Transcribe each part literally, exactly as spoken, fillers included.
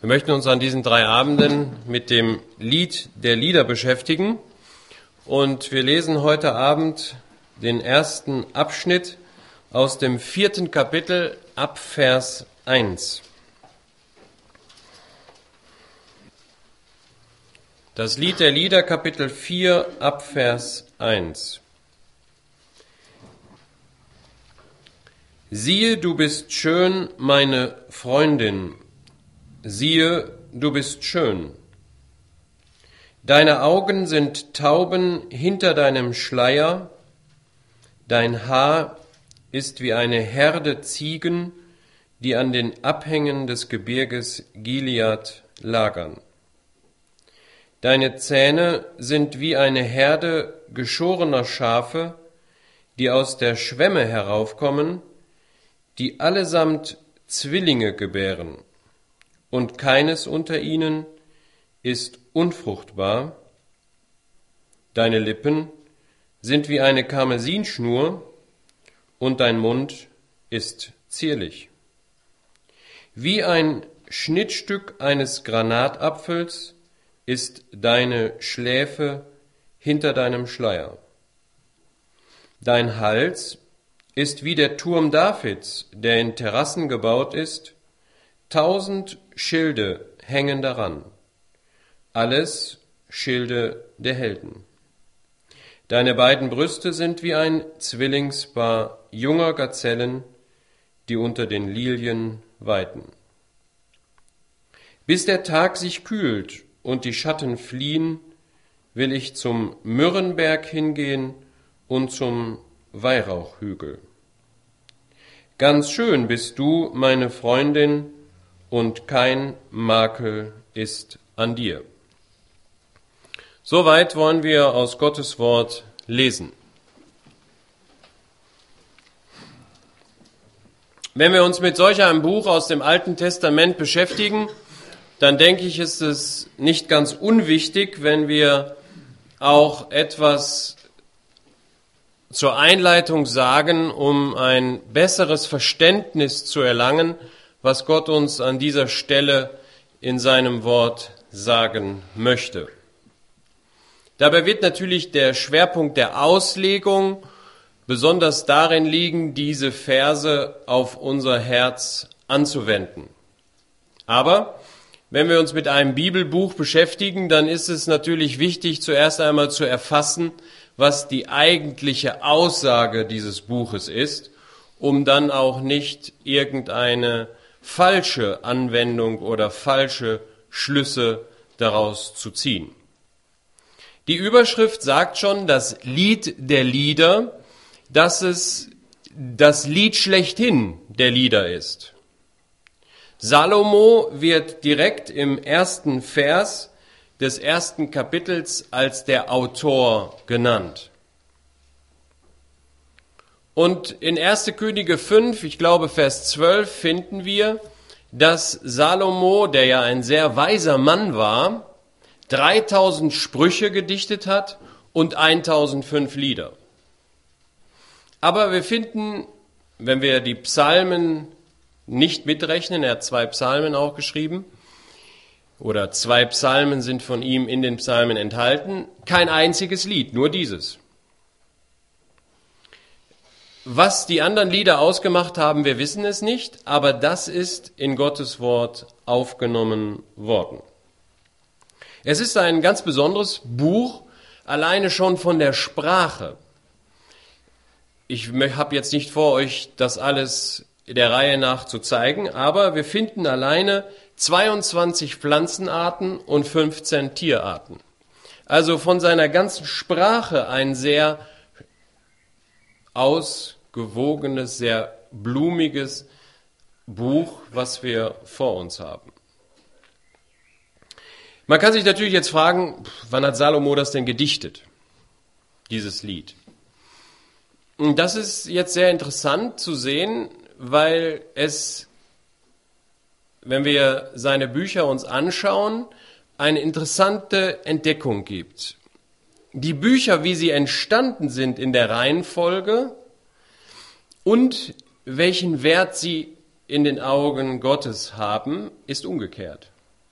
Wir möchten uns an diesen drei Abenden mit dem Lied der Lieder beschäftigen und wir lesen heute Abend den ersten Abschnitt aus dem vierten Kapitel ab Vers eins. Das Lied der Lieder, Kapitel vier, ab Vers eins. Siehe, du bist schön, meine Freundin, siehe, du bist schön. Deine Augen sind Tauben hinter deinem Schleier, dein Haar ist wie eine Herde Ziegen, die an den Abhängen des Gebirges Gilead lagern. Deine Zähne sind wie eine Herde geschorener Schafe, die aus der Schwemme heraufkommen, die allesamt Zwillinge gebären, und keines unter ihnen ist unfruchtbar. Deine Lippen sind wie eine Karmesinschnur, und dein Mund ist zierlich. Wie ein Schnittstück eines Granatapfels ist deine Schläfe hinter deinem Schleier. Dein Hals ist wie der Turm Davids, der in Terrassen gebaut ist. Tausend Schilde hängen daran, alles Schilde der Helden. Deine beiden Brüste sind wie ein Zwillingspaar junger Gazellen, die unter den Lilien weiden. Bis der Tag sich kühlt und die Schatten fliehen, will ich zum Myrrhenberg hingehen und zum Weihrauchhügel. Ganz schön bist du, meine Freundin, und kein Makel ist an dir. Soweit wollen wir aus Gottes Wort lesen. Wenn wir uns mit solch einem Buch aus dem Alten Testament beschäftigen, dann denke ich, ist es nicht ganz unwichtig, wenn wir auch etwas zur Einleitung sagen, um ein besseres Verständnis zu erlangen, was Gott uns an dieser Stelle in seinem Wort sagen möchte. Dabei wird natürlich der Schwerpunkt der Auslegung besonders darin liegen, diese Verse auf unser Herz anzuwenden. Aber wenn wir uns mit einem Bibelbuch beschäftigen, dann ist es natürlich wichtig, zuerst einmal zu erfassen, was die eigentliche Aussage dieses Buches ist, um dann auch nicht irgendeine falsche Anwendung oder falsche Schlüsse daraus zu ziehen. Die Überschrift sagt schon, das Lied der Lieder, dass es das Lied schlechthin der Lieder ist. Salomo wird direkt im ersten Vers des ersten Kapitels als der Autor genannt. Und in erster Könige fünf, ich glaube Vers zwölf, finden wir, dass Salomo, der ja ein sehr weiser Mann war, dreitausend Sprüche gedichtet hat und tausendfünf Lieder. Aber wir finden, wenn wir die Psalmen nicht mitrechnen, er hat zwei Psalmen auch geschrieben, oder zwei Psalmen sind von ihm in den Psalmen enthalten, kein einziges Lied, nur dieses. Was die anderen Lieder ausgemacht haben, wir wissen es nicht, aber das ist in Gottes Wort aufgenommen worden. Es ist ein ganz besonderes Buch, alleine schon von der Sprache. Ich habe jetzt nicht vor, euch das alles der Reihe nach zu zeigen, aber wir finden alleine zweiundzwanzig Pflanzenarten und fünfzehn Tierarten. Also von seiner ganzen Sprache ein sehr ausgewogenes, sehr blumiges Buch, was wir vor uns haben. Man kann sich natürlich jetzt fragen, wann hat Salomo das denn gedichtet, dieses Lied? Und das ist jetzt sehr interessant zu sehen, weil es, wenn wir seine Bücher uns anschauen, eine interessante Entdeckung gibt. Die Bücher, wie sie entstanden sind in der Reihenfolge und welchen Wert sie in den Augen Gottes haben, ist umgekehrt.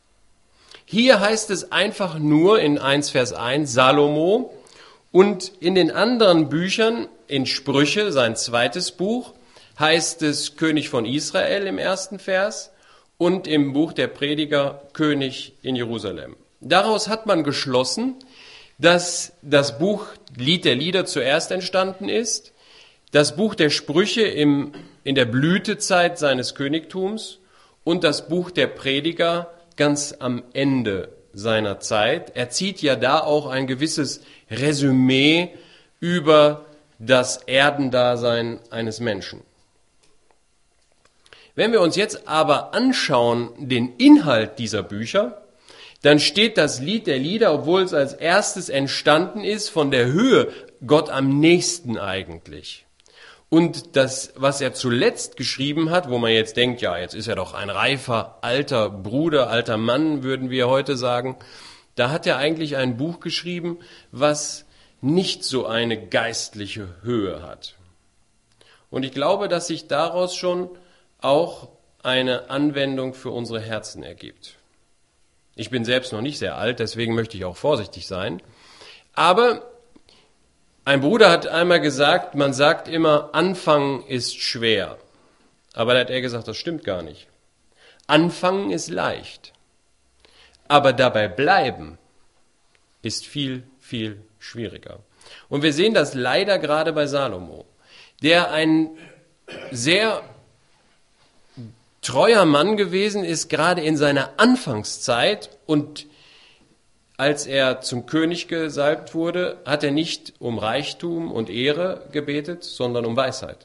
Hier heißt es einfach nur in eins Vers eins Salomo, und in den anderen Büchern, in Sprüche, sein zweites Buch, heißt es König von Israel im ersten Vers und im Buch der Prediger König in Jerusalem. Daraus hat man geschlossen, dass das Buch Lied der Lieder zuerst entstanden ist, das Buch der Sprüche im, in der Blütezeit seines Königtums und das Buch der Prediger ganz am Ende seiner Zeit. Er zieht ja da auch ein gewisses Resümee über das Erdendasein eines Menschen. Wenn wir uns jetzt aber anschauen, den Inhalt dieser Bücher, dann steht das Lied der Lieder, obwohl es als erstes entstanden ist, von der Höhe Gott am nächsten eigentlich. Und das, was er zuletzt geschrieben hat, wo man jetzt denkt, ja, jetzt ist er doch ein reifer, alter Bruder, alter Mann, würden wir heute sagen, da hat er eigentlich ein Buch geschrieben, was nicht so eine geistliche Höhe hat. Und ich glaube, dass sich daraus schon auch eine Anwendung für unsere Herzen ergibt. Ich bin selbst noch nicht sehr alt, deswegen möchte ich auch vorsichtig sein. Aber ein Bruder hat einmal gesagt, man sagt immer, Anfangen ist schwer. Aber da hat er gesagt, das stimmt gar nicht. Anfangen ist leicht. Aber dabei bleiben ist viel, viel schwieriger. Und wir sehen das leider gerade bei Salomo, der ein sehr treuer Mann gewesen ist, gerade in seiner Anfangszeit, und als er zum König gesalbt wurde, hat er nicht um Reichtum und Ehre gebetet, sondern um Weisheit.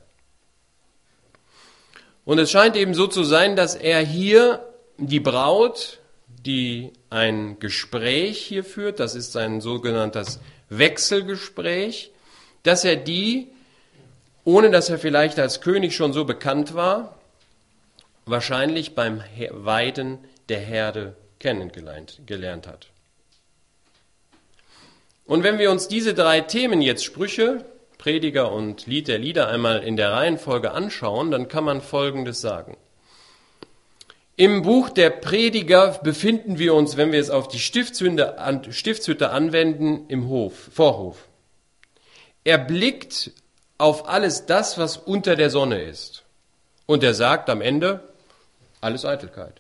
Und es scheint eben so zu sein, dass er hier die Braut, die ein Gespräch hier führt, das ist sein sogenanntes Wechselgespräch, dass er die, ohne dass er vielleicht als König schon so bekannt war, wahrscheinlich beim Weiden der Herde kennengelernt hat. Und wenn wir uns diese drei Themen jetzt, Sprüche, Prediger und Lied der Lieder, einmal in der Reihenfolge anschauen, dann kann man Folgendes sagen. Im Buch der Prediger befinden wir uns, wenn wir es auf die Stiftshütte, Stiftshütte anwenden, im Hof, Vorhof. Er blickt auf alles das, was unter der Sonne ist. Und er sagt am Ende, alles Eitelkeit.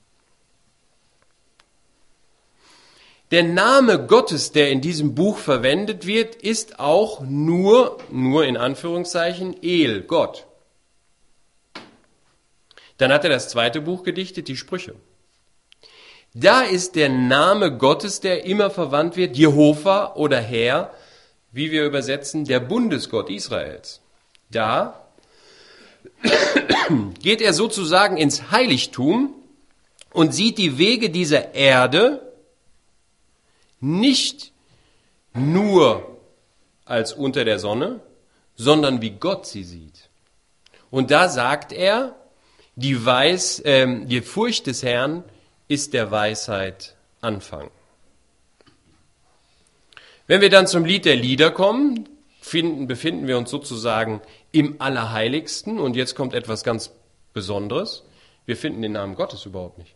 Der Name Gottes, der in diesem Buch verwendet wird, ist auch nur, nur in Anführungszeichen, El, Gott. Dann hat er das zweite Buch gedichtet, die Sprüche. Da ist der Name Gottes, der immer verwandt wird, Jehova oder Herr, wie wir übersetzen, der Bundesgott Israels. Da geht er sozusagen ins Heiligtum und sieht die Wege dieser Erde nicht nur als unter der Sonne, sondern wie Gott sie sieht. Und da sagt er, die, Weis, äh, die Furcht des Herrn ist der Weisheit Anfang. Wenn wir dann zum Lied der Lieder kommen, finden, befinden wir uns sozusagen im Allerheiligsten. Und jetzt kommt etwas ganz Besonderes. Wir finden den Namen Gottes überhaupt nicht.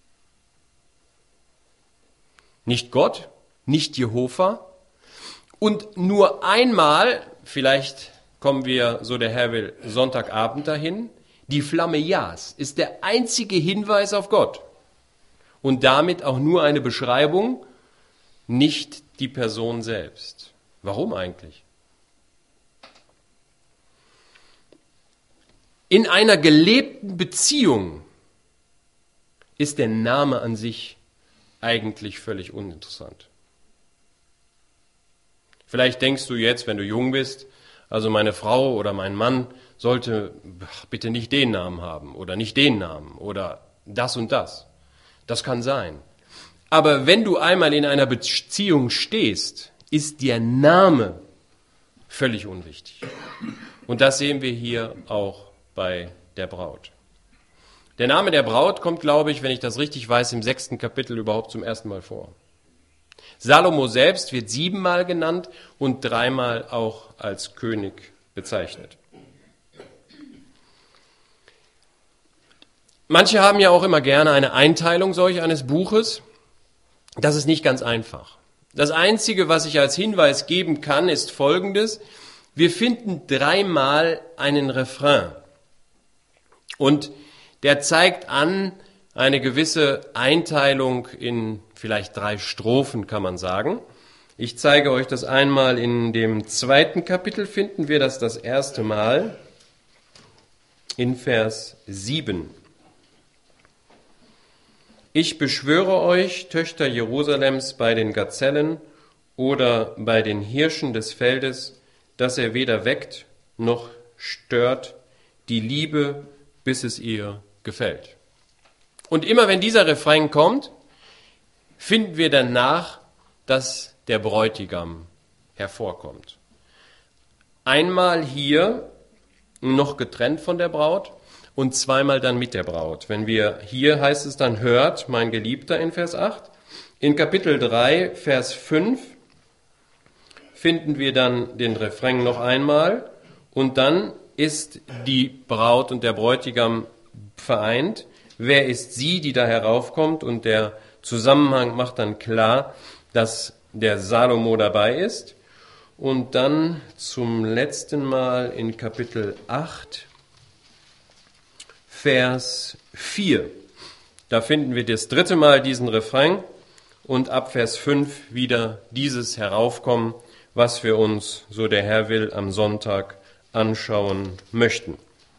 Nicht Gott, nicht Jehova. Und nur einmal, vielleicht kommen wir, so der Herr will, Sonntagabend dahin, die Flamme Jas ist der einzige Hinweis auf Gott. Und damit auch nur eine Beschreibung, nicht die Person selbst. Warum eigentlich? In einer gelebten Beziehung ist der Name an sich eigentlich völlig uninteressant. Vielleicht denkst du jetzt, wenn du jung bist, also meine Frau oder mein Mann sollte bitte nicht den Namen haben oder nicht den Namen oder das und das. Das kann sein. Aber wenn du einmal in einer Beziehung stehst, ist der Name völlig unwichtig. Und das sehen wir hier auch bei der Braut. Der Name der Braut kommt, glaube ich, wenn ich das richtig weiß, im sechsten Kapitel überhaupt zum ersten Mal vor. Salomo selbst wird siebenmal genannt und dreimal auch als König bezeichnet. Manche haben ja auch immer gerne eine Einteilung solch eines Buches. Das ist nicht ganz einfach. Das Einzige, was ich als Hinweis geben kann, ist Folgendes. Wir finden dreimal einen Refrain. Und der zeigt an eine gewisse Einteilung in vielleicht drei Strophen, kann man sagen. Ich zeige euch das einmal in dem zweiten Kapitel, finden wir das das erste Mal in Vers sieben. Ich beschwöre euch, Töchter Jerusalems, bei den Gazellen oder bei den Hirschen des Feldes, dass er weder weckt noch stört die Liebe, bis es ihr gefällt. Und immer wenn dieser Refrain kommt, finden wir danach, dass der Bräutigam hervorkommt. Einmal hier noch getrennt von der Braut und zweimal dann mit der Braut. Wenn wir hier heißt es dann, hört, mein Geliebter in Vers acht. In Kapitel drei, Vers fünf finden wir dann den Refrain noch einmal und dann ist die Braut und der Bräutigam vereint. Wer ist sie, die da heraufkommt? Und der Zusammenhang macht dann klar, dass der Salomo dabei ist. Und dann zum letzten Mal in Kapitel acht, Vers vier. Da finden wir das dritte Mal diesen Refrain und ab Vers fünf wieder dieses Heraufkommen, was wir uns, so der Herr will, am Sonntag anschauen möchten.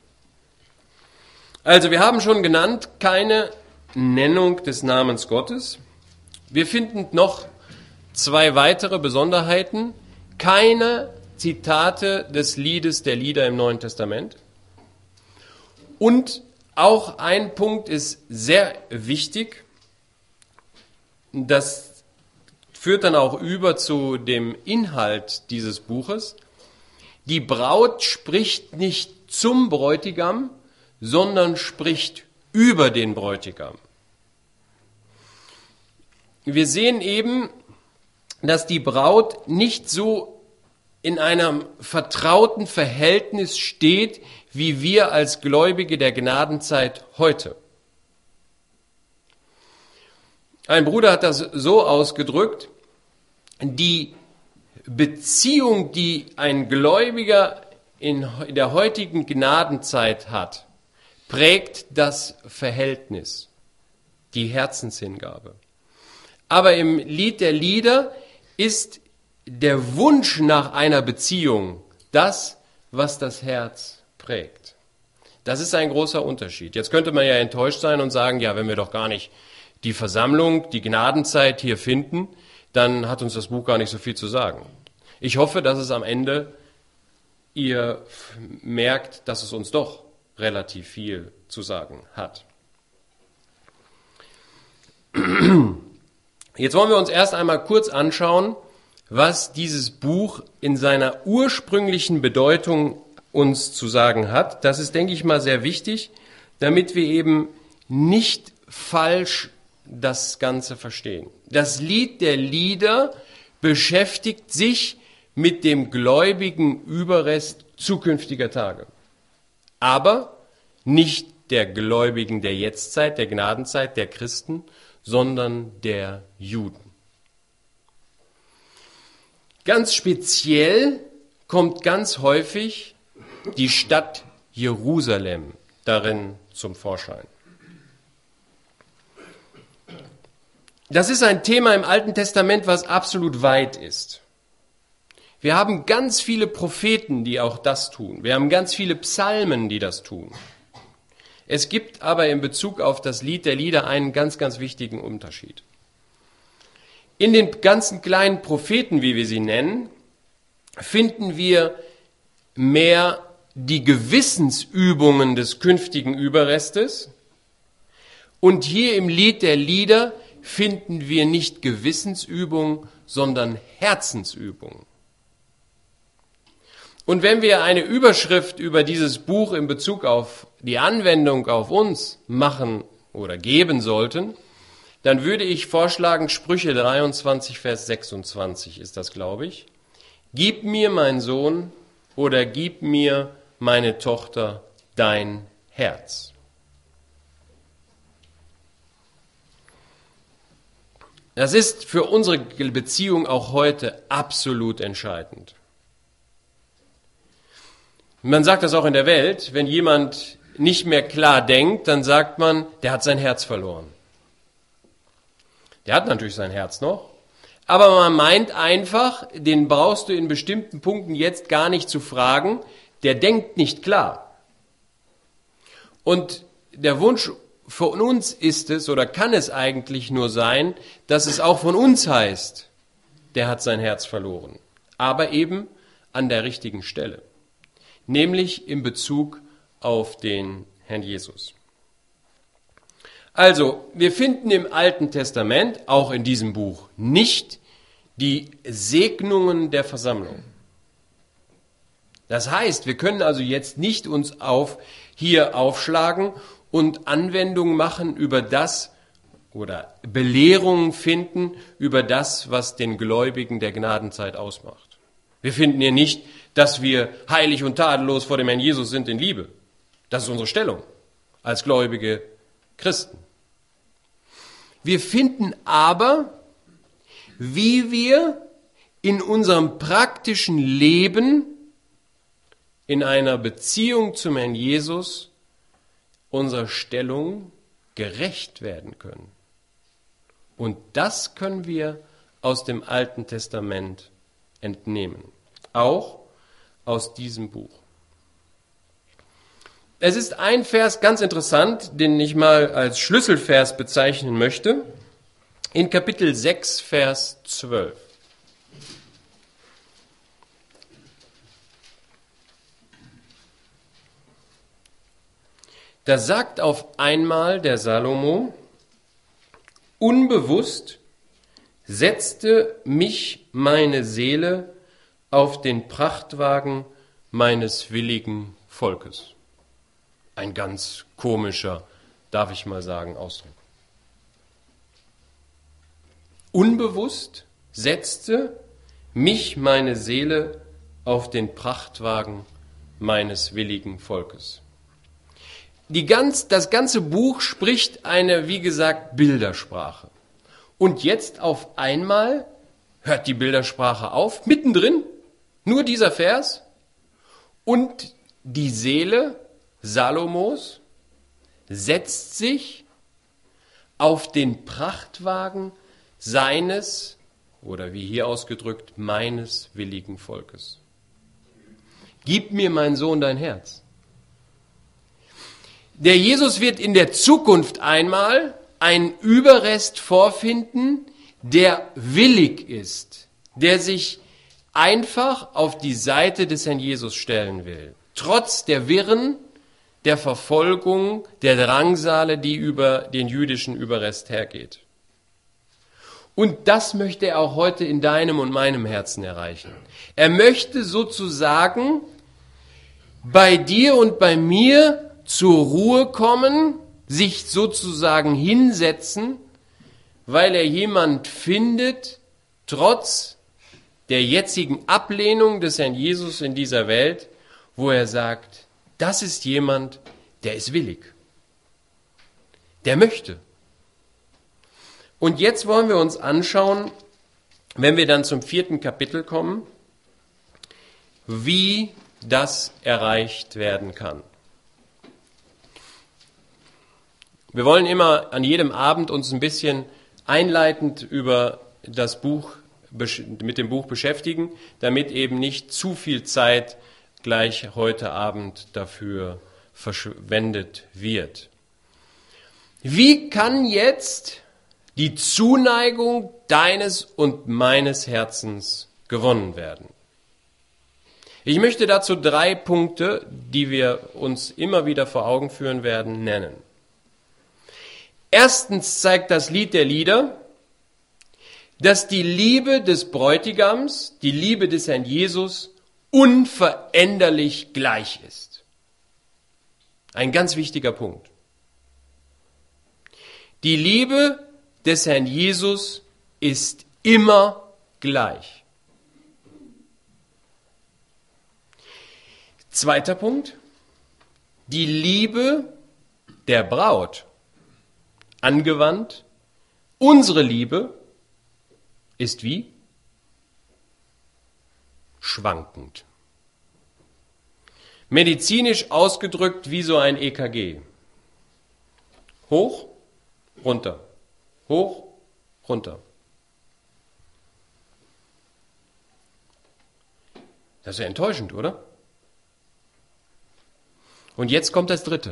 Also wir haben schon genannt, keine Nennung des Namens Gottes. Wir finden noch zwei weitere Besonderheiten. Keine Zitate des Liedes der Lieder im Neuen Testament. Und auch ein Punkt ist sehr wichtig. Das führt dann auch über zu dem Inhalt dieses Buches. Die Braut spricht nicht zum Bräutigam, sondern spricht über den Bräutigam. Wir sehen eben, dass die Braut nicht so in einem vertrauten Verhältnis steht, wie wir als Gläubige der Gnadenzeit heute. Ein Bruder hat das so ausgedrückt, die Beziehung, die ein Gläubiger in der heutigen Gnadenzeit hat, prägt das Verhältnis, die Herzenshingabe. Aber im Lied der Lieder ist der Wunsch nach einer Beziehung das, was das Herz prägt. Das ist ein großer Unterschied. Jetzt könnte man ja enttäuscht sein und sagen, ja, wenn wir doch gar nicht die Versammlung, die Gnadenzeit hier finden, dann hat uns das Buch gar nicht so viel zu sagen. Ich hoffe, dass es am Ende ihr merkt, dass es uns doch relativ viel zu sagen hat. Jetzt wollen wir uns erst einmal kurz anschauen, was dieses Buch in seiner ursprünglichen Bedeutung uns zu sagen hat. Das ist, denke ich mal, sehr wichtig, damit wir eben nicht falsch das Ganze verstehen. Das Lied der Lieder beschäftigt sich mit dem gläubigen Überrest zukünftiger Tage. Aber nicht der Gläubigen der Jetztzeit, der Gnadenzeit, der Christen, sondern der Juden. Ganz speziell kommt ganz häufig die Stadt Jerusalem darin zum Vorschein. Das ist ein Thema im Alten Testament, was absolut weit ist. Wir haben ganz viele Propheten, die auch das tun. Wir haben ganz viele Psalmen, die das tun. Es gibt aber in Bezug auf das Lied der Lieder einen ganz, ganz wichtigen Unterschied. In den ganzen kleinen Propheten, wie wir sie nennen, finden wir mehr die Gewissensübungen des künftigen Überrestes. Und hier im Lied der Lieder finden wir nicht Gewissensübungen, sondern Herzensübungen. Und wenn wir eine Überschrift über dieses Buch in Bezug auf die Anwendung auf uns machen oder geben sollten, dann würde ich vorschlagen, Sprüche dreiundzwanzig, Vers sechsundzwanzig ist das, glaube ich. Gib mir, mein Sohn, oder gib mir, meine Tochter, dein Herz. Das ist für unsere Beziehung auch heute absolut entscheidend. Man sagt das auch in der Welt, wenn jemand nicht mehr klar denkt, dann sagt man, der hat sein Herz verloren. Der hat natürlich sein Herz noch, aber man meint einfach, den brauchst du in bestimmten Punkten jetzt gar nicht zu fragen, der denkt nicht klar. Und der Wunsch von uns ist es, oder kann es eigentlich nur sein, dass es auch von uns heißt, der hat sein Herz verloren, aber eben an der richtigen Stelle, nämlich in Bezug auf den Herrn Jesus. Also, wir finden im Alten Testament, auch in diesem Buch, nicht die Segnungen der Versammlung. Das heißt, wir können also jetzt nicht uns auf hier aufschlagen und Anwendungen machen über das oder Belehrungen finden über das, was den Gläubigen der Gnadenzeit ausmacht. Wir finden hier nicht, dass wir heilig und tadellos vor dem Herrn Jesus sind in Liebe. Das ist unsere Stellung als gläubige Christen. Wir finden aber, wie wir in unserem praktischen Leben in einer Beziehung zum Herrn Jesus unserer Stellung gerecht werden können. Und das können wir aus dem Alten Testament entnehmen, auch aus diesem Buch. Es ist ein Vers ganz interessant, den ich mal als Schlüsselvers bezeichnen möchte, in Kapitel sechs, Vers zwölf. Da sagt auf einmal der Salomo, unbewusst setzte mich meine Seele auf den Prachtwagen meines willigen Volkes. Ein ganz komischer, darf ich mal sagen, Ausdruck. Unbewusst setzte mich meine Seele auf den Prachtwagen meines willigen Volkes. Die ganz, das ganze Buch spricht eine, wie gesagt, Bildersprache. Und jetzt auf einmal hört die Bildersprache auf, mittendrin, nur dieser Vers, und die Seele Salomos setzt sich auf den Prachtwagen seines, oder wie hier ausgedrückt, meines willigen Volkes. Gib mir, mein Sohn, dein Herz. Der Jesus wird in der Zukunft einmal einen Überrest vorfinden, der willig ist, der sich einfach auf die Seite des Herrn Jesus stellen will, trotz der Wirren, der Verfolgung, der Drangsale, die über den jüdischen Überrest hergeht. Und das möchte er auch heute in deinem und meinem Herzen erreichen. Er möchte sozusagen bei dir und bei mir zur Ruhe kommen, sich sozusagen hinsetzen, weil er jemand findet, trotz der jetzigen Ablehnung des Herrn Jesus in dieser Welt, wo er sagt, das ist jemand, der ist willig. Der möchte. Und jetzt wollen wir uns anschauen, wenn wir dann zum vierten Kapitel kommen, wie das erreicht werden kann. Wir wollen immer an jedem Abend uns ein bisschen einleitend über das Buch, mit dem Buch beschäftigen, damit eben nicht zu viel Zeit gleich heute Abend dafür verschwendet wird. Wie kann jetzt die Zuneigung deines und meines Herzens gewonnen werden? Ich möchte dazu drei Punkte, die wir uns immer wieder vor Augen führen werden, nennen. Erstens zeigt das Lied der Lieder, dass die Liebe des Bräutigams, die Liebe des Herrn Jesus, unveränderlich gleich ist. Ein ganz wichtiger Punkt. Die Liebe des Herrn Jesus ist immer gleich. Zweiter Punkt. Die Liebe der Braut, angewandt, unsere Liebe ist wie? Schwankend. Medizinisch ausgedrückt wie so ein E K G. Hoch, runter. Hoch, runter. Das ist ja enttäuschend, oder? Und jetzt kommt das Dritte.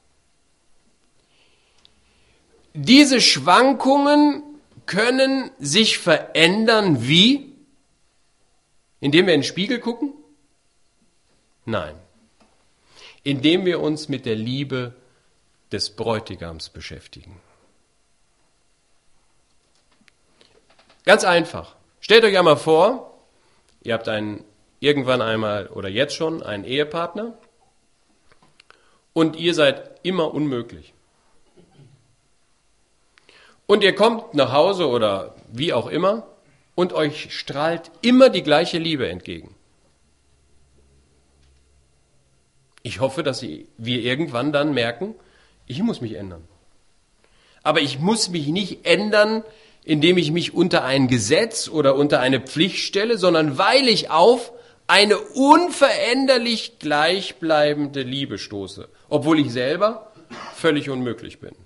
Diese Schwankungen können sich verändern wie? Indem wir in den Spiegel gucken? Nein. Indem wir uns mit der Liebe des Bräutigams beschäftigen. Ganz einfach. Stellt euch einmal vor, ihr habt einen, irgendwann einmal oder jetzt schon einen Ehepartner und ihr seid immer unmöglich. Und ihr kommt nach Hause oder wie auch immer und euch strahlt immer die gleiche Liebe entgegen. Ich hoffe, dass wir irgendwann dann merken, ich muss mich ändern. Aber ich muss mich nicht ändern, indem ich mich unter ein Gesetz oder unter eine Pflicht stelle, sondern weil ich auf eine unveränderlich gleichbleibende Liebe stoße, obwohl ich selber völlig unmöglich bin.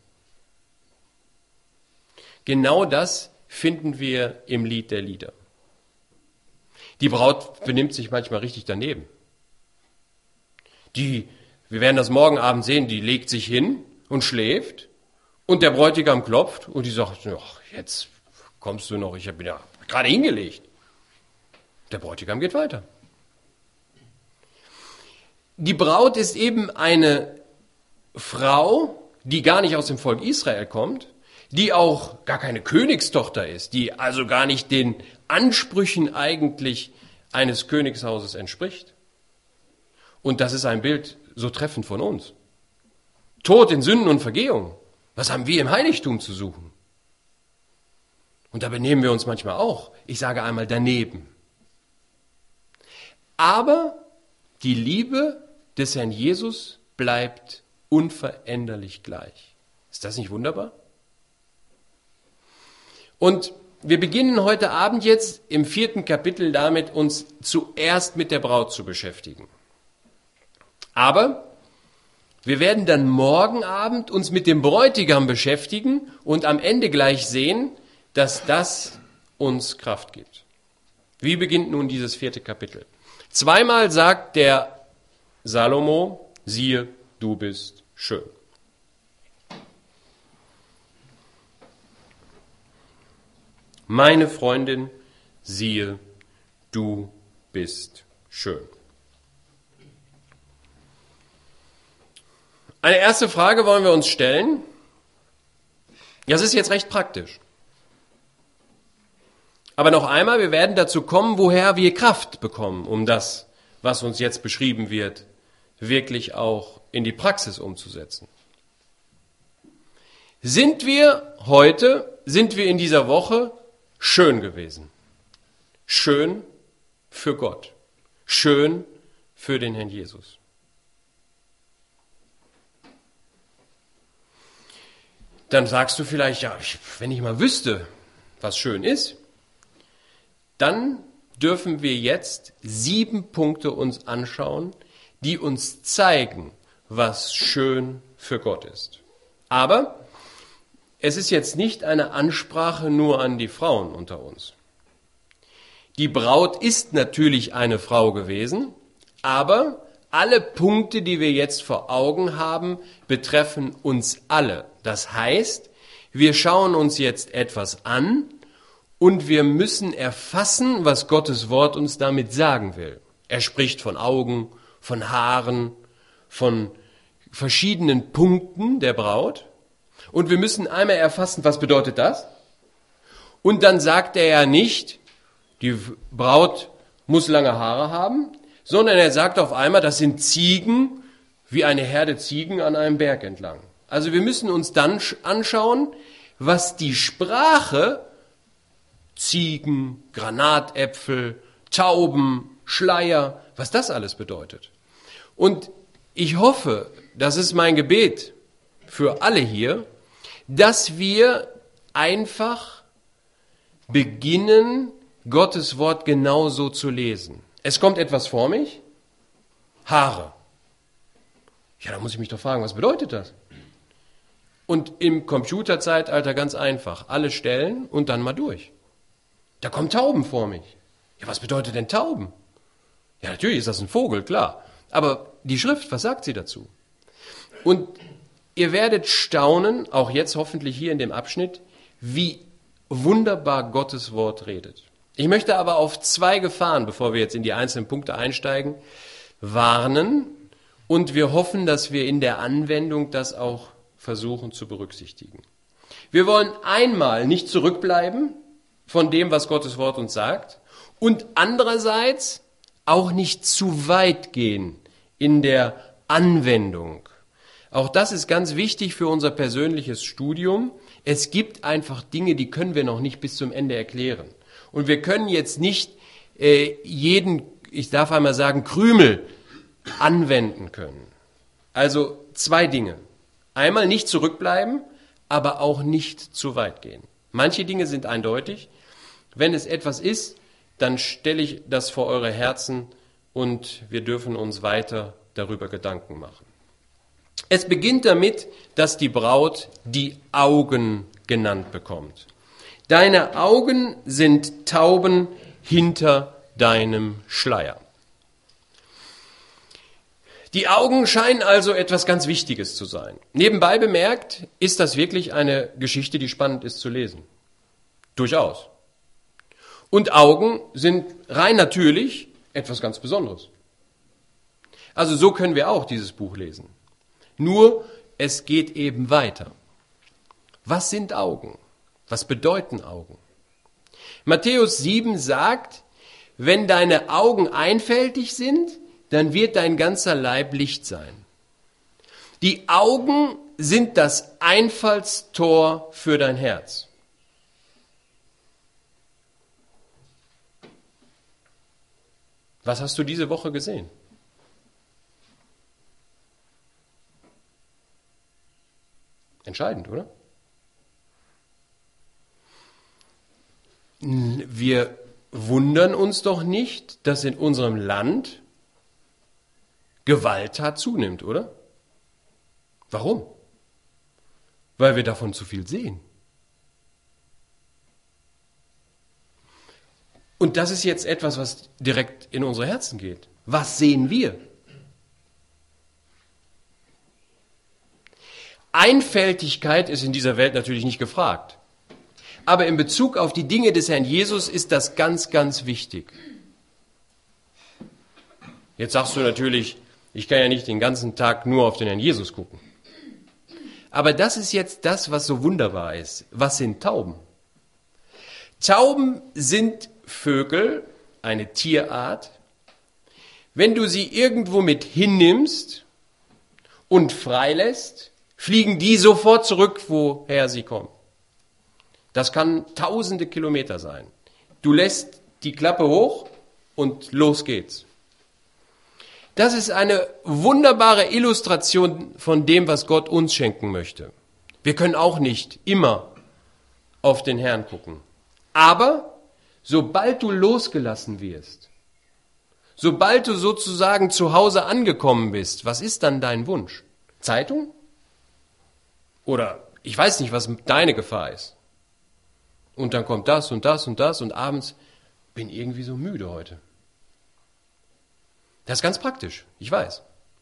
Genau das finden wir im Lied der Lieder. Die Braut benimmt sich manchmal richtig daneben. Die, wir werden das morgen Abend sehen, die legt sich hin und schläft und der Bräutigam klopft und die sagt, ach, jetzt kommst du noch, ich habe ja gerade hingelegt. Der Bräutigam geht weiter. Die Braut ist eben eine Frau, die gar nicht aus dem Volk Israel kommt, die auch gar keine Königstochter ist, die also gar nicht den Ansprüchen eigentlich eines Königshauses entspricht. Und das ist ein Bild so treffend von uns. Tod in Sünden und Vergehung. Was haben wir im Heiligtum zu suchen? Und da benehmen wir uns manchmal auch, ich sage einmal daneben. Aber die Liebe des Herrn Jesus bleibt unveränderlich gleich. Ist das nicht wunderbar? Und wir beginnen heute Abend jetzt im vierten Kapitel damit, uns zuerst mit der Braut zu beschäftigen. Aber wir werden dann morgen Abend uns mit dem Bräutigam beschäftigen und am Ende gleich sehen, dass das uns Kraft gibt. Wie beginnt nun dieses vierte Kapitel? Zweimal sagt der Salomo, siehe, du bist schön. Meine Freundin, siehe, du bist schön. Eine erste Frage wollen wir uns stellen. Das ist jetzt recht praktisch. Aber noch einmal, wir werden dazu kommen, woher wir Kraft bekommen, um das, was uns jetzt beschrieben wird, wirklich auch in die Praxis umzusetzen. Sind wir heute, sind wir in dieser Woche schön gewesen? Schön für Gott. Schön für den Herrn Jesus. Dann sagst du vielleicht, ja, wenn ich mal wüsste, was schön ist, dann dürfen wir jetzt sieben Punkte uns anschauen, die uns zeigen, was schön für Gott ist. Aber es ist jetzt nicht eine Ansprache nur an die Frauen unter uns. Die Braut ist natürlich eine Frau gewesen, aber alle Punkte, die wir jetzt vor Augen haben, betreffen uns alle. Das heißt, wir schauen uns jetzt etwas an und wir müssen erfassen, was Gottes Wort uns damit sagen will. Er spricht von Augen, von Haaren, von verschiedenen Punkten der Braut. Und wir müssen einmal erfassen, was bedeutet das? Und dann sagt er ja nicht, die Braut muss lange Haare haben, sondern er sagt auf einmal, das sind Ziegen, wie eine Herde Ziegen an einem Berg entlang. Also wir müssen uns dann anschauen, was die Sprache Ziegen, Granatäpfel, Tauben, Schleier, was das alles bedeutet. Und ich hoffe, das ist mein Gebet für alle hier, dass wir einfach beginnen, Gottes Wort genauso zu lesen. Es kommt etwas vor mich, Haare. Ja, da muss ich mich doch fragen, was bedeutet das? Und im Computerzeitalter ganz einfach, alle Stellen und dann mal durch. Da kommen Tauben vor mich. Ja, was bedeutet denn Tauben? Ja, natürlich ist das ein Vogel, klar. Aber die Schrift, was sagt sie dazu? Und ihr werdet staunen, auch jetzt hoffentlich hier in dem Abschnitt, wie wunderbar Gottes Wort redet. Ich möchte aber auf zwei Gefahren, bevor wir jetzt in die einzelnen Punkte einsteigen, warnen. Und wir hoffen, dass wir in der Anwendung das auch versuchen zu berücksichtigen. Wir wollen einmal nicht zurückbleiben von dem, was Gottes Wort uns sagt, und andererseits auch nicht zu weit gehen in der Anwendung. Auch das ist ganz wichtig für unser persönliches Studium. Es gibt einfach Dinge, die können wir noch nicht bis zum Ende erklären. Und wir können jetzt nicht äh, jeden, ich darf einmal sagen, Krümel anwenden können. Also zwei Dinge. Einmal nicht zurückbleiben, aber auch nicht zu weit gehen. Manche Dinge sind eindeutig. Wenn es etwas ist, dann stelle ich das vor eure Herzen und wir dürfen uns weiter darüber Gedanken machen. Es beginnt damit, dass die Braut die Augen genannt bekommt. Deine Augen sind Tauben hinter deinem Schleier. Die Augen scheinen also etwas ganz Wichtiges zu sein. Nebenbei bemerkt, ist das wirklich eine Geschichte, die spannend ist zu lesen. Durchaus. Und Augen sind rein natürlich etwas ganz Besonderes. Also so können wir auch dieses Buch lesen. Nur, es geht eben weiter. Was sind Augen? Was bedeuten Augen? Matthäus sieben sagt, wenn deine Augen einfältig sind, dann wird dein ganzer Leib Licht sein. Die Augen sind das Einfallstor für dein Herz. Was hast du diese Woche gesehen? Entscheidend, oder? Wir wundern uns doch nicht, dass in unserem Land Gewalttat zunimmt, oder? Warum? Weil wir davon zu viel sehen. Und das ist jetzt etwas, was direkt in unsere Herzen geht. Was sehen wir? Einfältigkeit ist in dieser Welt natürlich nicht gefragt. Aber in Bezug auf die Dinge des Herrn Jesus ist das ganz, ganz wichtig. Jetzt sagst du natürlich, ich kann ja nicht den ganzen Tag nur auf den Herrn Jesus gucken. Aber das ist jetzt das, was so wunderbar ist. Was sind Tauben? Tauben sind Vögel, eine Tierart. Wenn du sie irgendwo mit hinnimmst und freilässt, fliegen die sofort zurück, woher sie kommen. Das kann tausende Kilometer sein. Du lässt die Klappe hoch und los geht's. Das ist eine wunderbare Illustration von dem, was Gott uns schenken möchte. Wir können auch nicht immer auf den Herrn gucken. Aber sobald du losgelassen wirst, sobald du sozusagen zu Hause angekommen bist, was ist dann dein Wunsch? Zeitung? Oder ich weiß nicht, was deine Gefahr ist. Und dann kommt das und das und das und abends bin irgendwie so müde heute. Das ist ganz praktisch, ich weiß.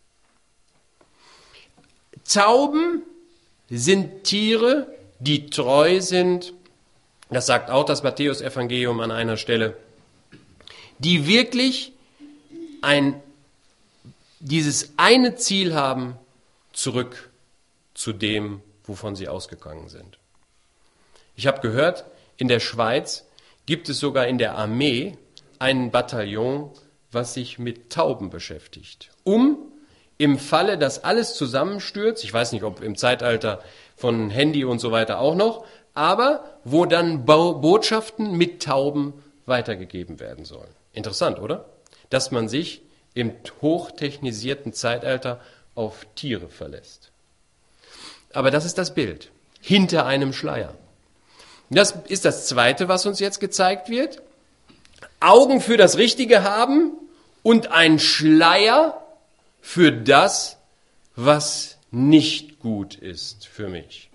Tauben sind Tiere, die treu sind. Das sagt auch das Matthäus-Evangelium an einer Stelle. Die wirklich ein, dieses eine Ziel haben, zurück zu dem, wovon sie ausgegangen sind. Ich habe gehört, in der Schweiz gibt es sogar in der Armee ein Bataillon, was sich mit Tauben beschäftigt, um im Falle, dass alles zusammenstürzt, ich weiß nicht, ob im Zeitalter von Handy und so weiter auch noch, aber wo dann Bo- Botschaften mit Tauben weitergegeben werden sollen. Interessant, oder? Dass man sich im hochtechnisierten Zeitalter auf Tiere verlässt. Aber das ist das Bild. Hinter einem Schleier. Das ist das Zweite, was uns jetzt gezeigt wird. Augen für das Richtige haben und ein Schleier für das, was nicht gut ist für mich.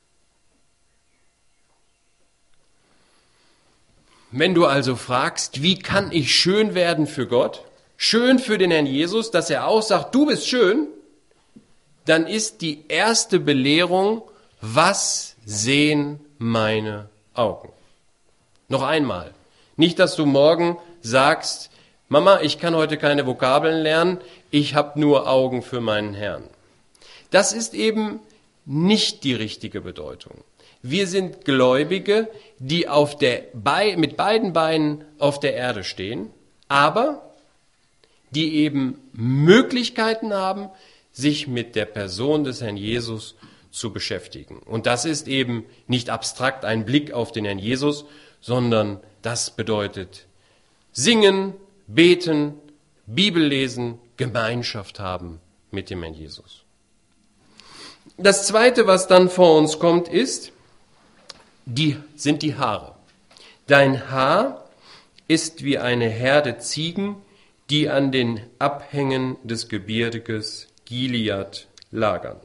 Wenn du also fragst, wie kann ich schön werden für Gott, schön für den Herrn Jesus, dass er auch sagt, du bist schön, dann ist die erste Belehrung, was sehen meine Augen? Noch einmal, nicht, dass du morgen sagst, Mama, ich kann heute keine Vokabeln lernen, ich habe nur Augen für meinen Herrn. Das ist eben nicht die richtige Bedeutung. Wir sind Gläubige, die auf der, mit beiden Beinen auf der Erde stehen, aber die eben Möglichkeiten haben, sich mit der Person des Herrn Jesus zu beschäftigen. Und das ist eben nicht abstrakt ein Blick auf den Herrn Jesus, sondern das bedeutet singen, beten, Bibel lesen, Gemeinschaft haben mit dem Herrn Jesus. Das Zweite, was dann vor uns kommt, ist, die, sind die Haare. Dein Haar ist wie eine Herde Ziegen, die an den Abhängen des Gebirges Gilead lagern.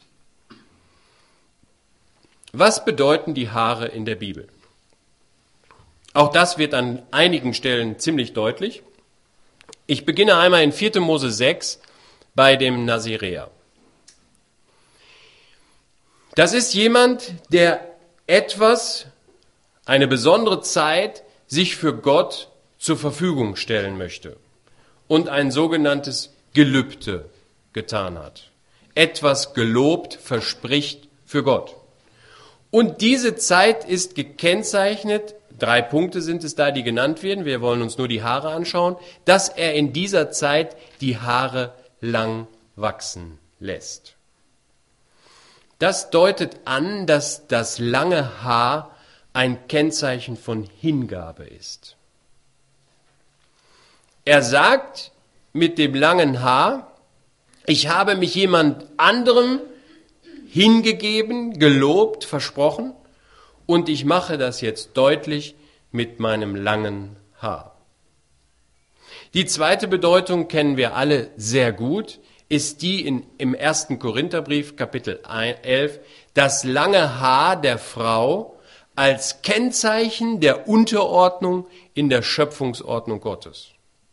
Was bedeuten die Haare in der Bibel? Auch das wird an einigen Stellen ziemlich deutlich. Ich beginne einmal in vierter Mose sechs bei dem Naziräer. Das ist jemand, der etwas, eine besondere Zeit, sich für Gott zur Verfügung stellen möchte und ein sogenanntes Gelübde getan hat. Etwas gelobt, verspricht für Gott. Und diese Zeit ist gekennzeichnet, drei Punkte sind es da, die genannt werden, wir wollen uns nur die Haare anschauen, dass er in dieser Zeit die Haare lang wachsen lässt. Das deutet an, dass das lange Haar ein Kennzeichen von Hingabe ist. Er sagt mit dem langen Haar, ich habe mich jemand anderem hingegeben, gelobt, versprochen und ich mache das jetzt deutlich mit meinem langen Haar. Die zweite Bedeutung kennen wir alle sehr gut, ist die in, im ersten Korintherbrief, Kapitel elf, das lange Haar der Frau als Kennzeichen der Unterordnung in der Schöpfungsordnung Gottes.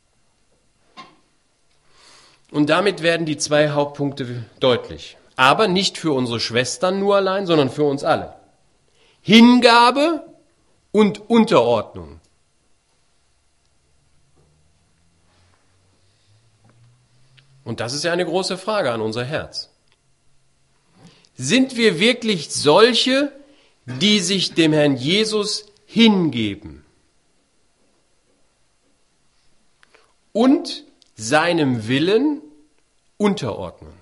Und damit werden die zwei Hauptpunkte deutlich. Aber nicht für unsere Schwestern nur allein, sondern für uns alle. Hingabe und Unterordnung. Und das ist ja eine große Frage an unser Herz. Sind wir wirklich solche, die sich dem Herrn Jesus hingeben und seinem Willen unterordnen?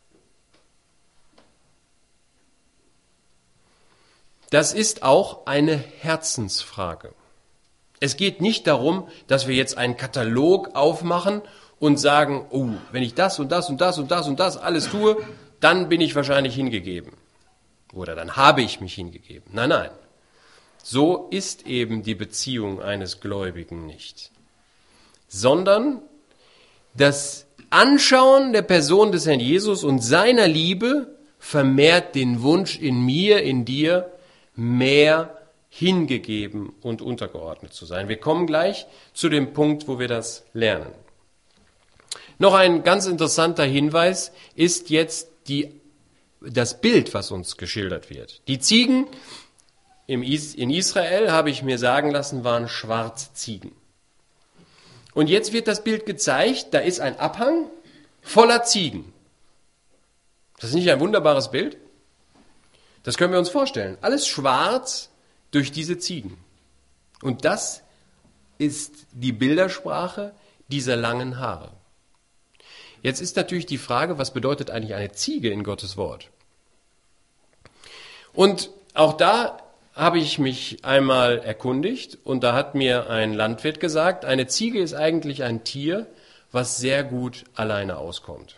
Das ist auch eine Herzensfrage. Es geht nicht darum, dass wir jetzt einen Katalog aufmachen und sagen, oh, wenn ich das und das und das und das und das alles tue, dann bin ich wahrscheinlich hingegeben. Oder dann habe ich mich hingegeben. Nein, nein. So ist eben die Beziehung eines Gläubigen nicht. Sondern das Anschauen der Person des Herrn Jesus und seiner Liebe vermehrt den Wunsch in mir, in dir, mehr hingegeben und untergeordnet zu sein. Wir kommen gleich zu dem Punkt, wo wir das lernen. Noch ein ganz interessanter Hinweis ist jetzt die, das Bild, was uns geschildert wird. Die Ziegen im Is, in Israel, habe ich mir sagen lassen, waren schwarze Ziegen. Und jetzt wird das Bild gezeigt, da ist ein Abhang voller Ziegen. Das ist nicht ein wunderbares Bild? Das können wir uns vorstellen. Alles schwarz durch diese Ziegen. Und das ist die Bildersprache dieser langen Haare. Jetzt ist natürlich die Frage, was bedeutet eigentlich eine Ziege in Gottes Wort? Und auch da habe ich mich einmal erkundigt und da hat mir ein Landwirt gesagt, eine Ziege ist eigentlich ein Tier, was sehr gut alleine auskommt.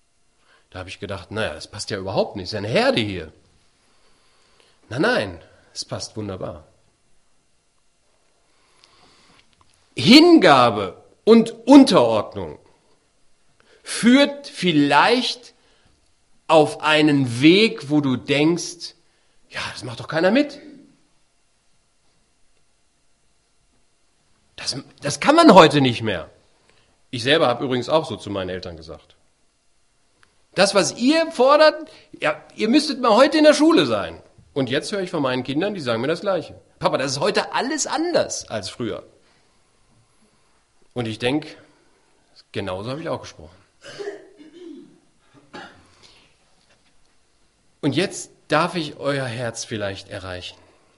Da habe ich gedacht, naja, das passt ja überhaupt nicht, ist ja eine Herde hier. Nein, nein, Es passt wunderbar. Hingabe und Unterordnung führt vielleicht auf einen Weg, wo du denkst, ja, das macht doch keiner mit. Das, das kann man heute nicht mehr. Ich selber habe übrigens auch so zu meinen Eltern gesagt. Das, was ihr fordert, ja, ihr müsstet mal heute in der Schule sein. Und jetzt höre ich von meinen Kindern, die sagen mir das Gleiche. Papa, das ist heute alles anders als früher. Und ich denke, genauso habe ich auch gesprochen. Und jetzt darf ich euer Herz vielleicht erreichen.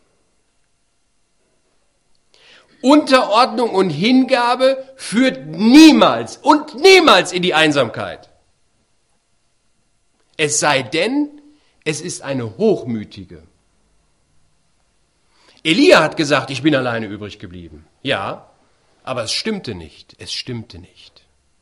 Unterordnung und Hingabe führt niemals und niemals in die Einsamkeit. Es sei denn, es ist eine hochmütige. Elia hat gesagt, ich bin alleine übrig geblieben. Ja, aber es stimmte nicht. Es stimmte nicht.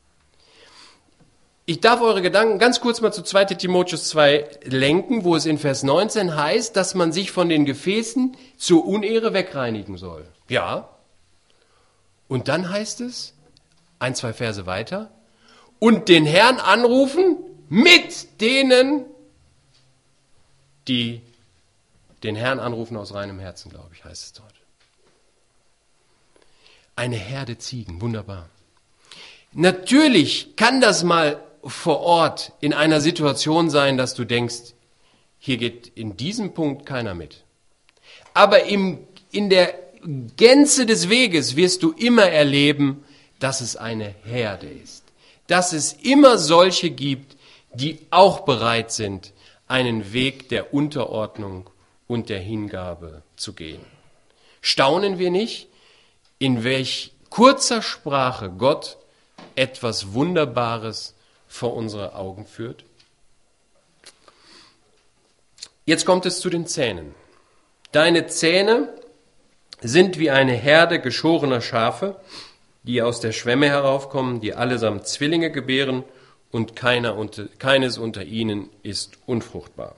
Ich darf eure Gedanken ganz kurz mal zu zweiter Timotheus zwei lenken, wo es in Vers neunzehn heißt, dass man sich von den Gefäßen zur Unehre wegreinigen soll. Ja. Und dann heißt es, ein, zwei Verse weiter, und den Herrn anrufen mit denen, die den Herrn anrufen aus reinem Herzen, glaube ich, heißt es dort. Eine Herde Ziegen, wunderbar. Natürlich kann das mal vor Ort in einer Situation sein, dass du denkst, hier geht in diesem Punkt keiner mit. Aber im, in der Gänze des Weges wirst du immer erleben, dass es eine Herde ist. Dass es immer solche gibt, die auch bereit sind, einen Weg der Unterordnung und der Hingabe zu gehen. Staunen wir nicht, in welch kurzer Sprache Gott etwas Wunderbares vor unsere Augen führt? Jetzt kommt es zu den Zähnen. Deine Zähne sind wie eine Herde geschorener Schafe, die aus der Schwemme heraufkommen, die allesamt Zwillinge gebären, und keiner unter, keines unter ihnen ist unfruchtbar.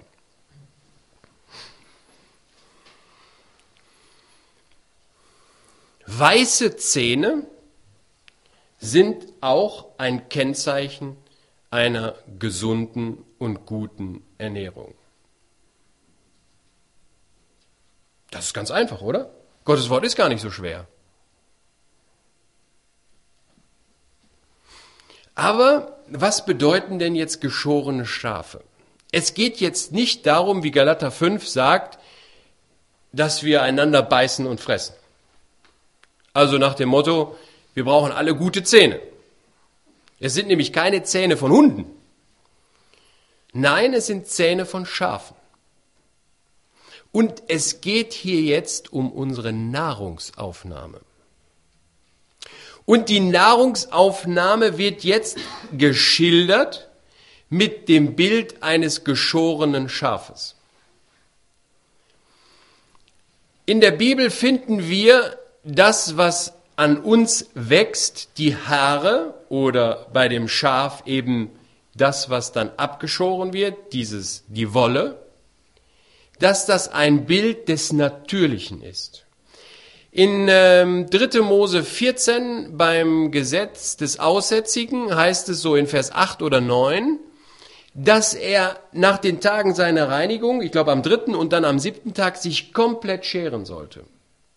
Weiße Zähne sind auch ein Kennzeichen einer gesunden und guten Ernährung. Das ist ganz einfach, oder? Gottes Wort ist gar nicht so schwer. Aber was bedeuten denn jetzt geschorene Schafe? Es geht jetzt nicht darum, wie Galater fünf sagt, dass wir einander beißen und fressen. Also nach dem Motto, wir brauchen alle gute Zähne. Es sind nämlich keine Zähne von Hunden. Nein, es sind Zähne von Schafen. Und es geht hier jetzt um unsere Nahrungsaufnahme. Und die Nahrungsaufnahme wird jetzt geschildert mit dem Bild eines geschorenen Schafes. In der Bibel finden wir das, was an uns wächst, die Haare, oder bei dem Schaf eben das, was dann abgeschoren wird, dieses, die Wolle, dass das ein Bild des Natürlichen ist. In ähm, dritter Mose vierzehn beim Gesetz des Aussätzigen heißt es so in Vers acht oder neun, dass er nach den Tagen seiner Reinigung, ich glaube am dritten und dann am siebten Tag, sich komplett scheren sollte.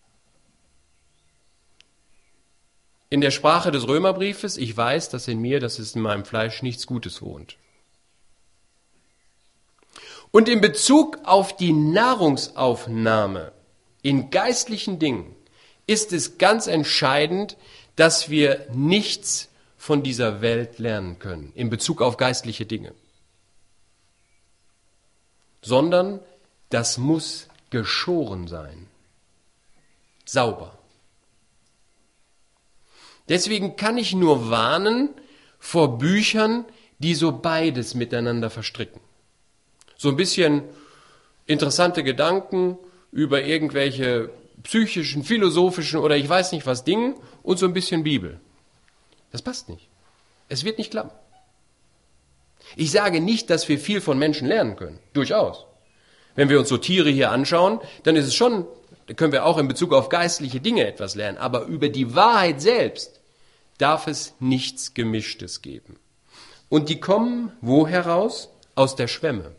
In der Sprache des Römerbriefes, ich weiß, dass in mir, dass es in meinem Fleisch nichts Gutes wohnt. Und in Bezug auf die Nahrungsaufnahme in geistlichen Dingen ist es ganz entscheidend, dass wir nichts von dieser Welt lernen können, in Bezug auf geistliche Dinge. Sondern das muss geschoren sein. Sauber. Deswegen kann ich nur warnen vor Büchern, die so beides miteinander verstricken. So ein bisschen interessante Gedanken über irgendwelche psychischen, philosophischen oder ich weiß nicht was Dingen und so ein bisschen Bibel. Das passt nicht. Es wird nicht klappen. Ich sage nicht, dass wir viel von Menschen lernen können. Durchaus. Wenn wir uns so Tiere hier anschauen, dann ist es schon, da können wir auch in Bezug auf geistliche Dinge etwas lernen. Aber über die Wahrheit selbst darf es nichts Gemischtes geben. Und die kommen wo heraus? Aus der Schwemme.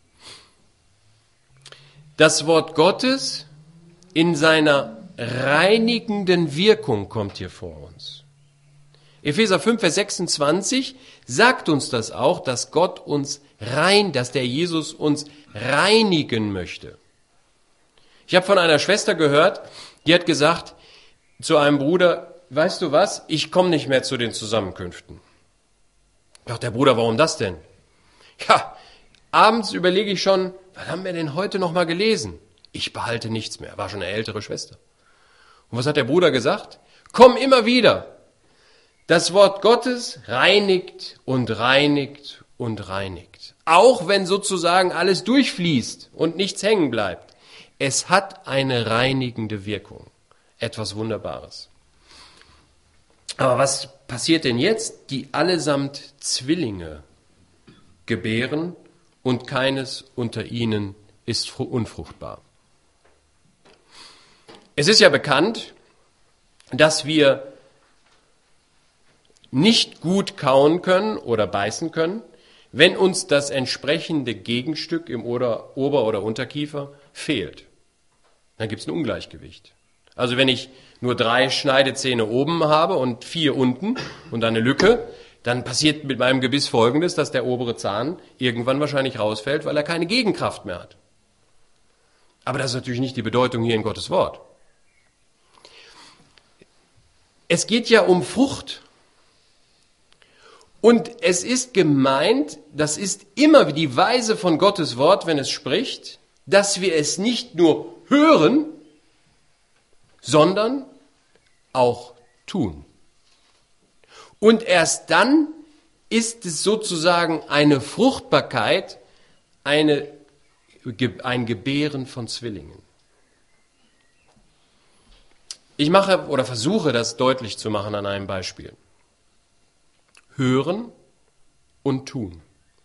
Das Wort Gottes in seiner reinigenden Wirkung kommt hier vor uns. Epheser fünf, Vers sechsundzwanzig sagt uns das auch, dass Gott uns rein, dass der Jesus uns reinigen möchte. Ich habe von einer Schwester gehört, die hat gesagt zu einem Bruder, weißt du was, ich komme nicht mehr zu den Zusammenkünften. Doch der Bruder, warum das denn? Ja, abends überlege ich schon, was haben wir denn heute noch mal gelesen? Ich behalte nichts mehr, war schon eine ältere Schwester. Und was hat der Bruder gesagt? Komm immer wieder. Das Wort Gottes reinigt und reinigt und reinigt. Auch wenn sozusagen alles durchfließt und nichts hängen bleibt. Es hat eine reinigende Wirkung. Etwas Wunderbares. Aber was passiert denn jetzt? Die allesamt Zwillinge gebären und keines unter ihnen ist unfruchtbar. Es ist ja bekannt, dass wir nicht gut kauen können oder beißen können, wenn uns das entsprechende Gegenstück im Ober-, Ober- oder Unterkiefer fehlt. Dann gibt es ein Ungleichgewicht. Also wenn ich nur drei Schneidezähne oben habe und vier unten und eine Lücke, dann passiert mit meinem Gebiss Folgendes, dass der obere Zahn irgendwann wahrscheinlich rausfällt, weil er keine Gegenkraft mehr hat. Aber das ist natürlich nicht die Bedeutung hier in Gottes Wort. Es geht ja um Frucht. Und es ist gemeint, das ist immer die Weise von Gottes Wort, wenn es spricht, dass wir es nicht nur hören, sondern auch tun. Und erst dann ist es sozusagen eine Fruchtbarkeit, eine, ein Gebären von Zwillingen. Ich mache oder versuche das deutlich zu machen an einem Beispiel. Hören und tun.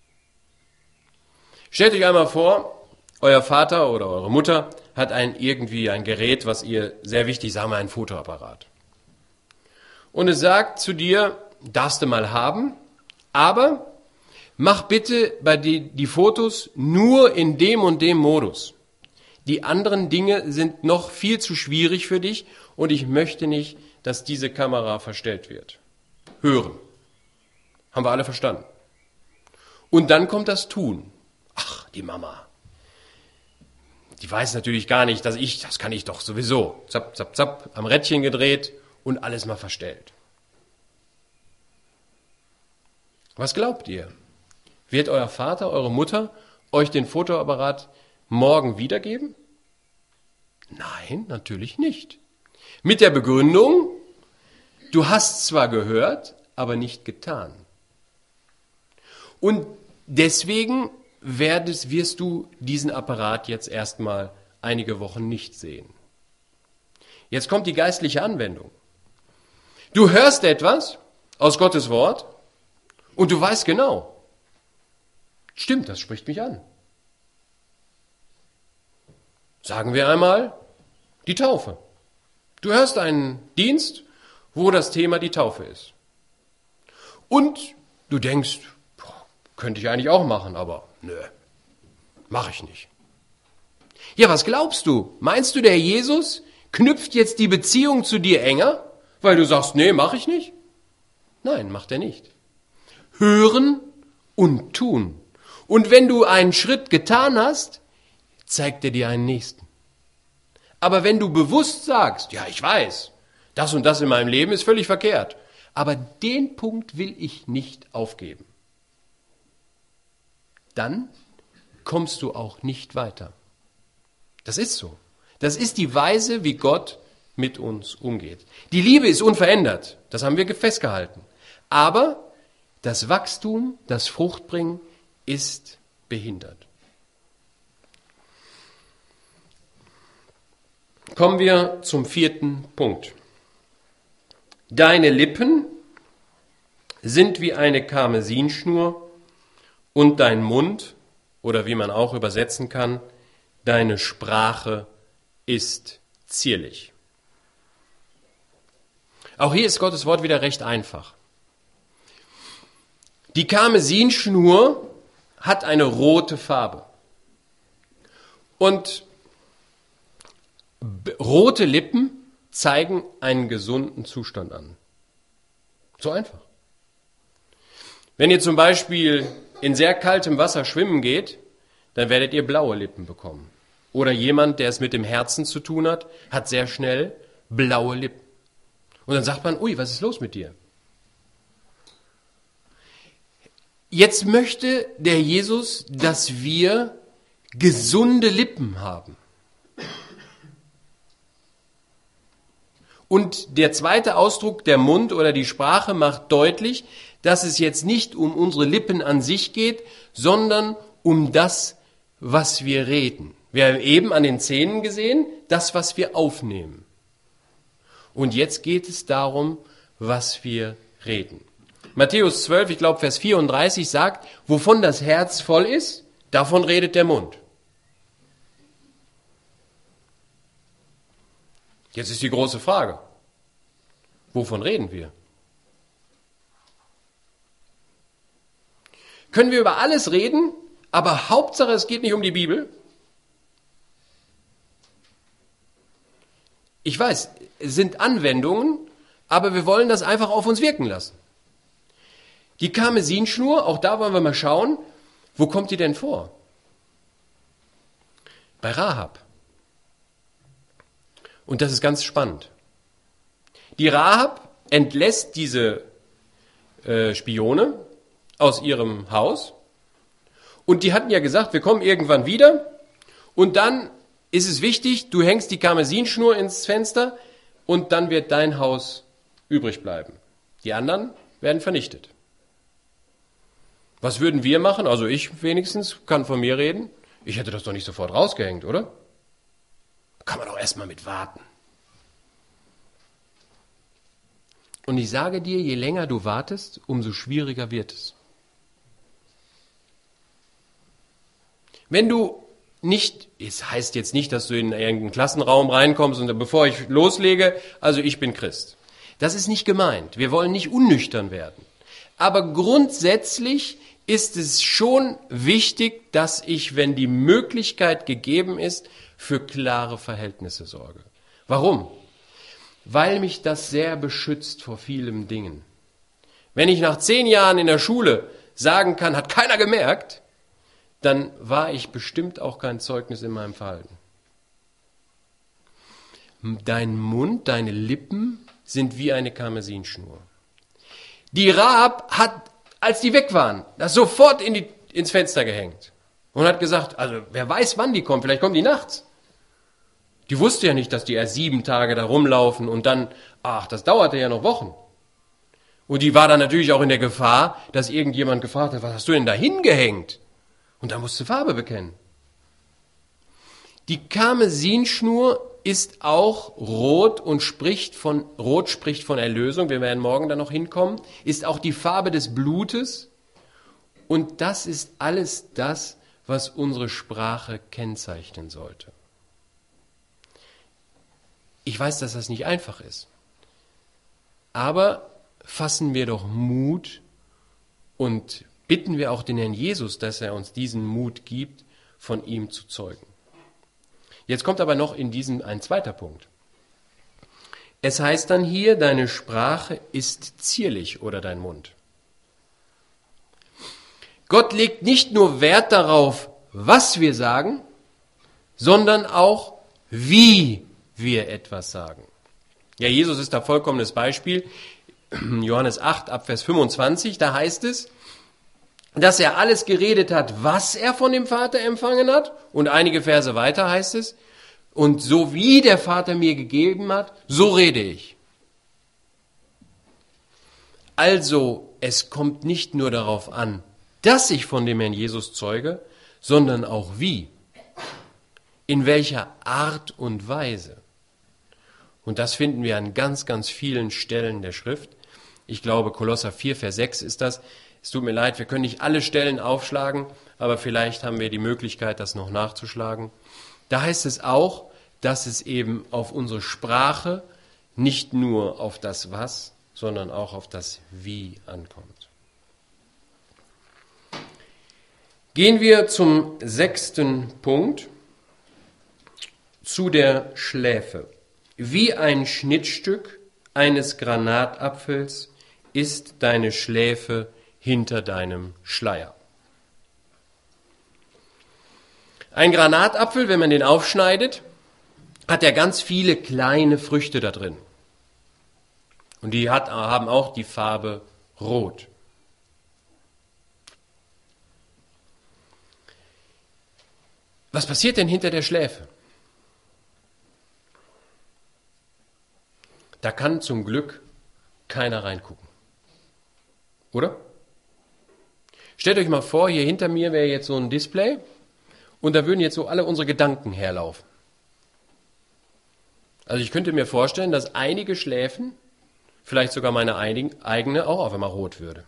Stellt euch einmal vor, euer Vater oder eure Mutter hat ein irgendwie ein Gerät, was ihr sehr wichtig, sagen wir ein Fotoapparat. Und es sagt zu dir, darfst du mal haben, aber mach bitte bei die, die Fotos nur in dem und dem Modus. Die anderen Dinge sind noch viel zu schwierig für dich und ich möchte nicht, dass diese Kamera verstellt wird. Hören. Haben wir alle verstanden. Und dann kommt das Tun. Ach, die Mama. Die weiß natürlich gar nicht, dass ich, das kann ich doch sowieso. Zapp, zapp, zapp, am Rädchen gedreht und alles mal verstellt. Was glaubt ihr? Wird euer Vater, eure Mutter euch den Fotoapparat morgen wiedergeben? Nein, natürlich nicht. Mit der Begründung, du hast zwar gehört, aber nicht getan. Und deswegen werdest, wirst du diesen Apparat jetzt erstmal einige Wochen nicht sehen. Jetzt kommt die geistliche Anwendung. Du hörst etwas aus Gottes Wort und du weißt genau, stimmt, das spricht mich an. Sagen wir einmal die Taufe. Du hörst einen Dienst, wo das Thema die Taufe ist. Und du denkst, könnte ich eigentlich auch machen, aber nö, mache ich nicht. Ja, was glaubst du? Meinst du, der Jesus knüpft jetzt die Beziehung zu dir enger, weil du sagst, nee, mache ich nicht? Nein, macht er nicht. Hören und tun. Und wenn du einen Schritt getan hast, zeigt er dir einen nächsten. Aber wenn du bewusst sagst, ja, ich weiß, das und das in meinem Leben ist völlig verkehrt, aber den Punkt will ich nicht aufgeben, dann kommst du auch nicht weiter. Das ist so. Das ist die Weise, wie Gott mit uns umgeht. Die Liebe ist unverändert, das haben wir festgehalten. Aber das Wachstum, das Fruchtbringen ist behindert. Kommen wir zum vierten Punkt. Deine Lippen sind wie eine Karmesinschnur und dein Mund, oder wie man auch übersetzen kann, deine Sprache ist zierlich. Auch hier ist Gottes Wort wieder recht einfach. Die Karmesinschnur hat eine rote Farbe. Und rote Lippen zeigen einen gesunden Zustand an. So einfach. Wenn ihr zum Beispiel in sehr kaltem Wasser schwimmen geht, dann werdet ihr blaue Lippen bekommen. Oder jemand, der es mit dem Herzen zu tun hat, hat sehr schnell blaue Lippen. Und dann sagt man, ui, was ist los mit dir? Jetzt möchte der Jesus, dass wir gesunde Lippen haben. Und der zweite Ausdruck, der Mund oder die Sprache, macht deutlich, dass es jetzt nicht um unsere Lippen an sich geht, sondern um das, was wir reden. Wir haben eben an den Zähnen gesehen, das, was wir aufnehmen. Und jetzt geht es darum, was wir reden. Matthäus zwölf, ich glaube Vers vierunddreißig sagt, wovon das Herz voll ist, davon redet der Mund. Jetzt ist die große Frage, wovon reden wir? Können wir über alles reden, aber Hauptsache es geht nicht um die Bibel? Ich weiß, es sind Anwendungen, aber wir wollen das einfach auf uns wirken lassen. Die Karmesinschnur, auch da wollen wir mal schauen, wo kommt die denn vor? Bei Rahab. Und das ist ganz spannend. Die Rahab entlässt diese äh, Spione aus ihrem Haus und die hatten ja gesagt, wir kommen irgendwann wieder und dann ist es wichtig, du hängst die Karmesinschnur ins Fenster und dann wird dein Haus übrig bleiben. Die anderen werden vernichtet. Was würden wir machen? Also ich wenigstens kann von mir reden. Ich hätte das doch nicht sofort rausgehängt, oder? Kann man doch erstmal mit warten. Und ich sage dir, je länger du wartest, umso schwieriger wird es. Wenn du nicht, es heißt jetzt nicht, dass du in irgendeinen Klassenraum reinkommst und bevor ich loslege, also ich bin Christ. Das ist nicht gemeint. Wir wollen nicht unnüchtern werden. Aber grundsätzlich ist es schon wichtig, dass ich, wenn die Möglichkeit gegeben ist, für klare Verhältnisse sorge. Warum? Weil mich das sehr beschützt vor vielen Dingen. Wenn ich nach zehn Jahren in der Schule sagen kann, hat keiner gemerkt, dann war ich bestimmt auch kein Zeugnis in meinem Verhalten. Dein Mund, deine Lippen sind wie eine Karmesinschnur. Die Rahab hat, als die weg waren, das sofort in die, ins Fenster gehängt und hat gesagt, also wer weiß, wann die kommen, vielleicht kommen die nachts. Die wusste ja nicht, dass die erst sieben Tage da rumlaufen und dann, ach, das dauerte ja noch Wochen. Und die war dann natürlich auch in der Gefahr, dass irgendjemand gefragt hat, was hast du denn da hingehängt? Und da musste Farbe bekennen. Die Karmesinschnur ist auch rot und spricht von, rot spricht von Erlösung, wir werden morgen da noch hinkommen, ist auch die Farbe des Blutes. Und das ist alles das, was unsere Sprache kennzeichnen sollte. Ich weiß, dass das nicht einfach ist. Aber fassen wir doch Mut und bitten wir auch den Herrn Jesus, dass er uns diesen Mut gibt, von ihm zu zeugen. Jetzt kommt aber noch in diesem ein zweiter Punkt. Es heißt dann hier, deine Sprache ist zierlich oder dein Mund. Gott legt nicht nur Wert darauf, was wir sagen, sondern auch, wie wir etwas sagen. Ja, Jesus ist da vollkommenes Beispiel. Johannes acht, ab Vers fünfundzwanzig, da heißt es, dass er alles geredet hat, was er von dem Vater empfangen hat. Und einige Verse weiter heißt es, und so wie der Vater mir gegeben hat, so rede ich. Also, es kommt nicht nur darauf an, dass ich von dem Herrn Jesus zeuge, sondern auch wie. In welcher Art und Weise. Und das finden wir an ganz, ganz vielen Stellen der Schrift. Ich glaube, Kolosser vier, Vers sechs ist das. Es tut mir leid, wir können nicht alle Stellen aufschlagen, aber vielleicht haben wir die Möglichkeit, das noch nachzuschlagen. da heißt es auch, dass es eben auf unsere Sprache nicht nur auf das Was, sondern auch auf das Wie ankommt. Gehen wir zum sechsten Punkt, zu der Schläfe. Wie ein Schnittstück eines Granatapfels ist deine Schläfe hinter deinem Schleier. Ein Granatapfel, wenn man den aufschneidet, hat er ganz viele kleine Früchte da drin. Und die hat, haben auch die Farbe rot. Was passiert denn hinter der Schläfe? Da kann zum Glück keiner reingucken. Oder? Stellt euch mal vor, hier hinter mir wäre jetzt so ein Display und da würden jetzt so alle unsere Gedanken herlaufen. Also ich könnte mir vorstellen, dass einige Schläfen, vielleicht sogar meine eigene, auch auf einmal rot würde.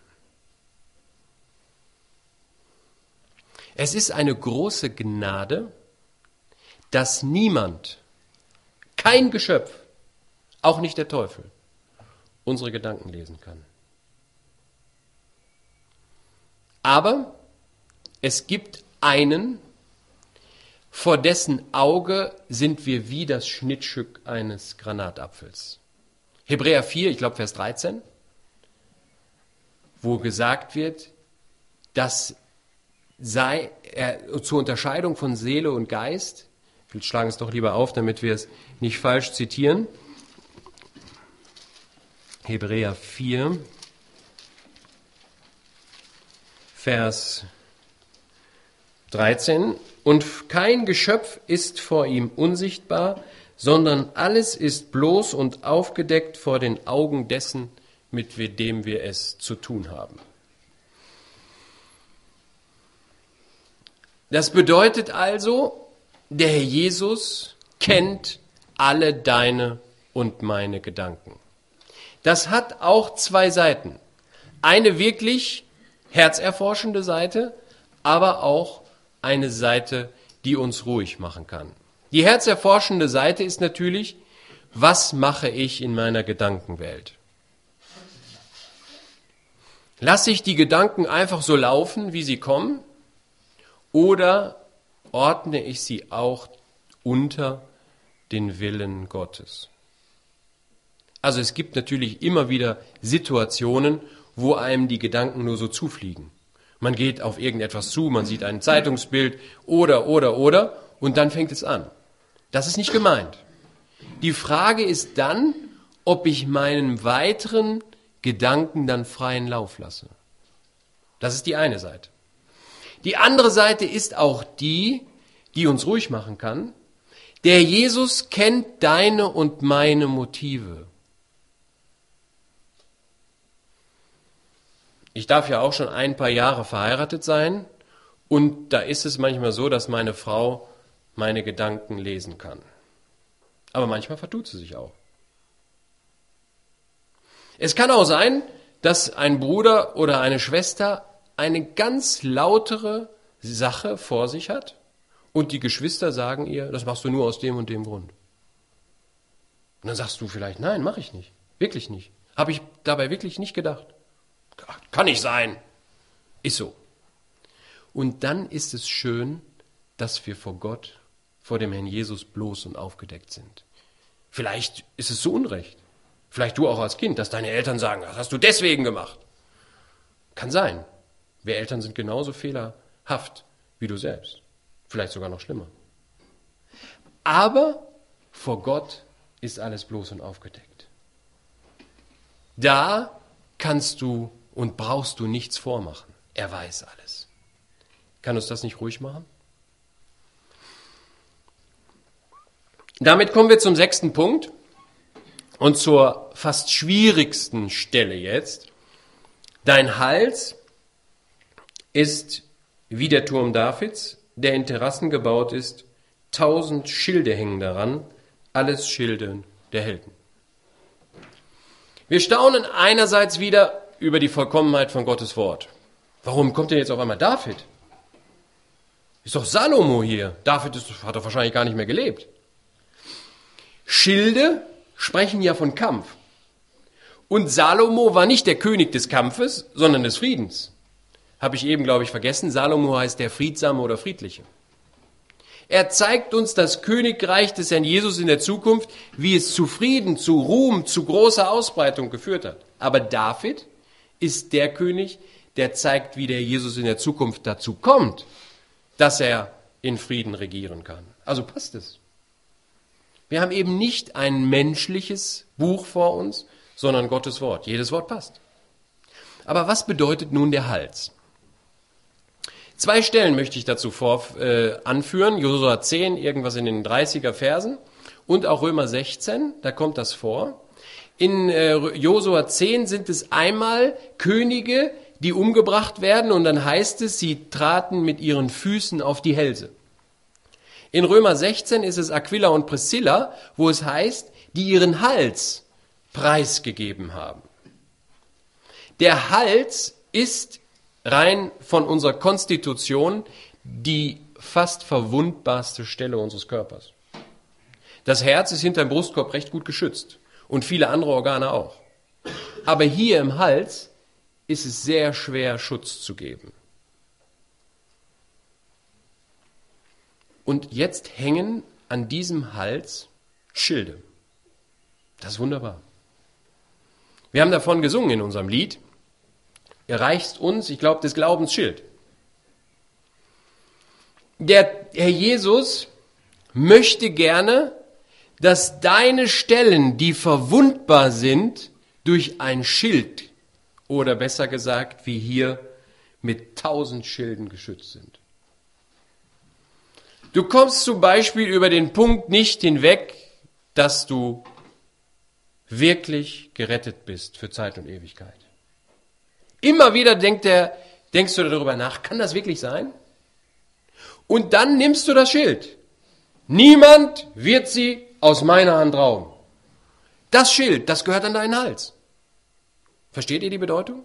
Es ist eine große Gnade, dass niemand, kein Geschöpf, auch nicht der Teufel, unsere Gedanken lesen kann. Aber es gibt einen, vor dessen Auge sind wir wie das Schnittstück eines Granatapfels. Hebräer vier, ich glaube Vers dreizehn, wo gesagt wird, dass sei er zur Unterscheidung von Seele und Geist, wir schlagen es doch lieber auf, damit wir es nicht falsch zitieren, Hebräer vier, Vers dreizehn. Und kein Geschöpf ist vor ihm unsichtbar, sondern alles ist bloß und aufgedeckt vor den Augen dessen, mit dem wir es zu tun haben. Das bedeutet also, der Herr Jesus kennt alle deine und meine Gedanken. Das hat auch zwei Seiten. Eine wirklich herzerforschende Seite, aber auch eine Seite, die uns ruhig machen kann. Die herzerforschende Seite ist natürlich, was mache ich in meiner Gedankenwelt? Lasse ich die Gedanken einfach so laufen, wie sie kommen, oder ordne ich sie auch unter den Willen Gottes? Also es gibt natürlich immer wieder Situationen, wo einem die Gedanken nur so zufliegen. Man geht auf irgendetwas zu, man sieht ein Zeitungsbild oder, oder, oder und dann fängt es an. Das ist nicht gemeint. Die Frage ist dann, ob ich meinen weiteren Gedanken dann freien Lauf lasse. Das ist die eine Seite. Die andere Seite ist auch die, die uns ruhig machen kann. Der Jesus kennt deine und meine Motive. Ich darf ja auch schon ein paar Jahre verheiratet sein und da ist es manchmal so, dass meine Frau meine Gedanken lesen kann. Aber manchmal vertut sie sich auch. Es kann auch sein, dass ein Bruder oder eine Schwester eine ganz lautere Sache vor sich hat und die Geschwister sagen ihr, das machst du nur aus dem und dem Grund. Und dann sagst du vielleicht, nein, mache ich nicht, wirklich nicht. Habe ich dabei wirklich nicht gedacht. Kann nicht sein. Ist so. Und dann ist es schön, dass wir vor Gott, vor dem Herrn Jesus bloß und aufgedeckt sind. Vielleicht ist es so Unrecht. Vielleicht du auch als Kind, dass deine Eltern sagen, das hast du deswegen gemacht. Kann sein. Wir Eltern sind genauso fehlerhaft wie du selbst. Vielleicht sogar noch schlimmer. Aber vor Gott ist alles bloß und aufgedeckt. Da kannst du und brauchst du nichts vormachen. Er weiß alles. Kann uns das nicht ruhig machen? Damit kommen wir zum sechsten Punkt und zur fast schwierigsten Stelle jetzt. Dein Hals ist wie der Turm Davids, der in Terrassen gebaut ist. Tausend Schilde hängen daran, alles Schilde der Helden. Wir staunen einerseits wieder über die Vollkommenheit von Gottes Wort. Warum kommt denn jetzt auf einmal David? Ist doch Salomo hier. David ist, hat doch wahrscheinlich gar nicht mehr gelebt. Schilde sprechen ja von Kampf. Und Salomo war nicht der König des Kampfes, sondern des Friedens. Habe ich eben, glaube ich, vergessen. Salomo heißt der Friedsame oder Friedliche. Er zeigt uns das Königreich des Herrn Jesus in der Zukunft, wie es zu Frieden, zu Ruhm, zu großer Ausbreitung geführt hat. Aber David ist der König, der zeigt, wie der Jesus in der Zukunft dazu kommt, dass er in Frieden regieren kann. Also passt es. Wir haben eben nicht ein menschliches Buch vor uns, sondern Gottes Wort. Jedes Wort passt. Aber was bedeutet nun der Hals? Zwei Stellen möchte ich dazu vor, äh, anführen. Josua zehn, irgendwas in den dreißiger Versen und auch Römer sechzehn, da kommt das vor. In äh, Josua zehn sind es einmal Könige, die umgebracht werden und dann heißt es, sie traten mit ihren Füßen auf die Hälse. In Römer sechzehn ist es Aquila und Priscilla, wo es heißt, die ihren Hals preisgegeben haben. Der Hals ist rein von unserer Konstitution die fast verwundbarste Stelle unseres Körpers. Das Herz ist hinter dem Brustkorb recht gut geschützt und viele andere Organe auch. Aber hier im Hals ist es sehr schwer, Schutz zu geben. Und jetzt hängen an diesem Hals Schilde. Das ist wunderbar. Wir haben davon gesungen in unserem Lied. Er reicht uns, ich glaube, des Glaubens Schild. Der Herr Jesus möchte gerne, dass deine Stellen, die verwundbar sind, durch ein Schild oder besser gesagt, wie hier, mit tausend Schilden geschützt sind. Du kommst zum Beispiel über den Punkt nicht hinweg, dass du wirklich gerettet bist für Zeit und Ewigkeit. Immer wieder denkt der, denkst du darüber nach, kann das wirklich sein? Und dann nimmst du das Schild. Niemand wird sie aus meiner Hand rauben. Das Schild, das gehört an deinen Hals. Versteht ihr die Bedeutung?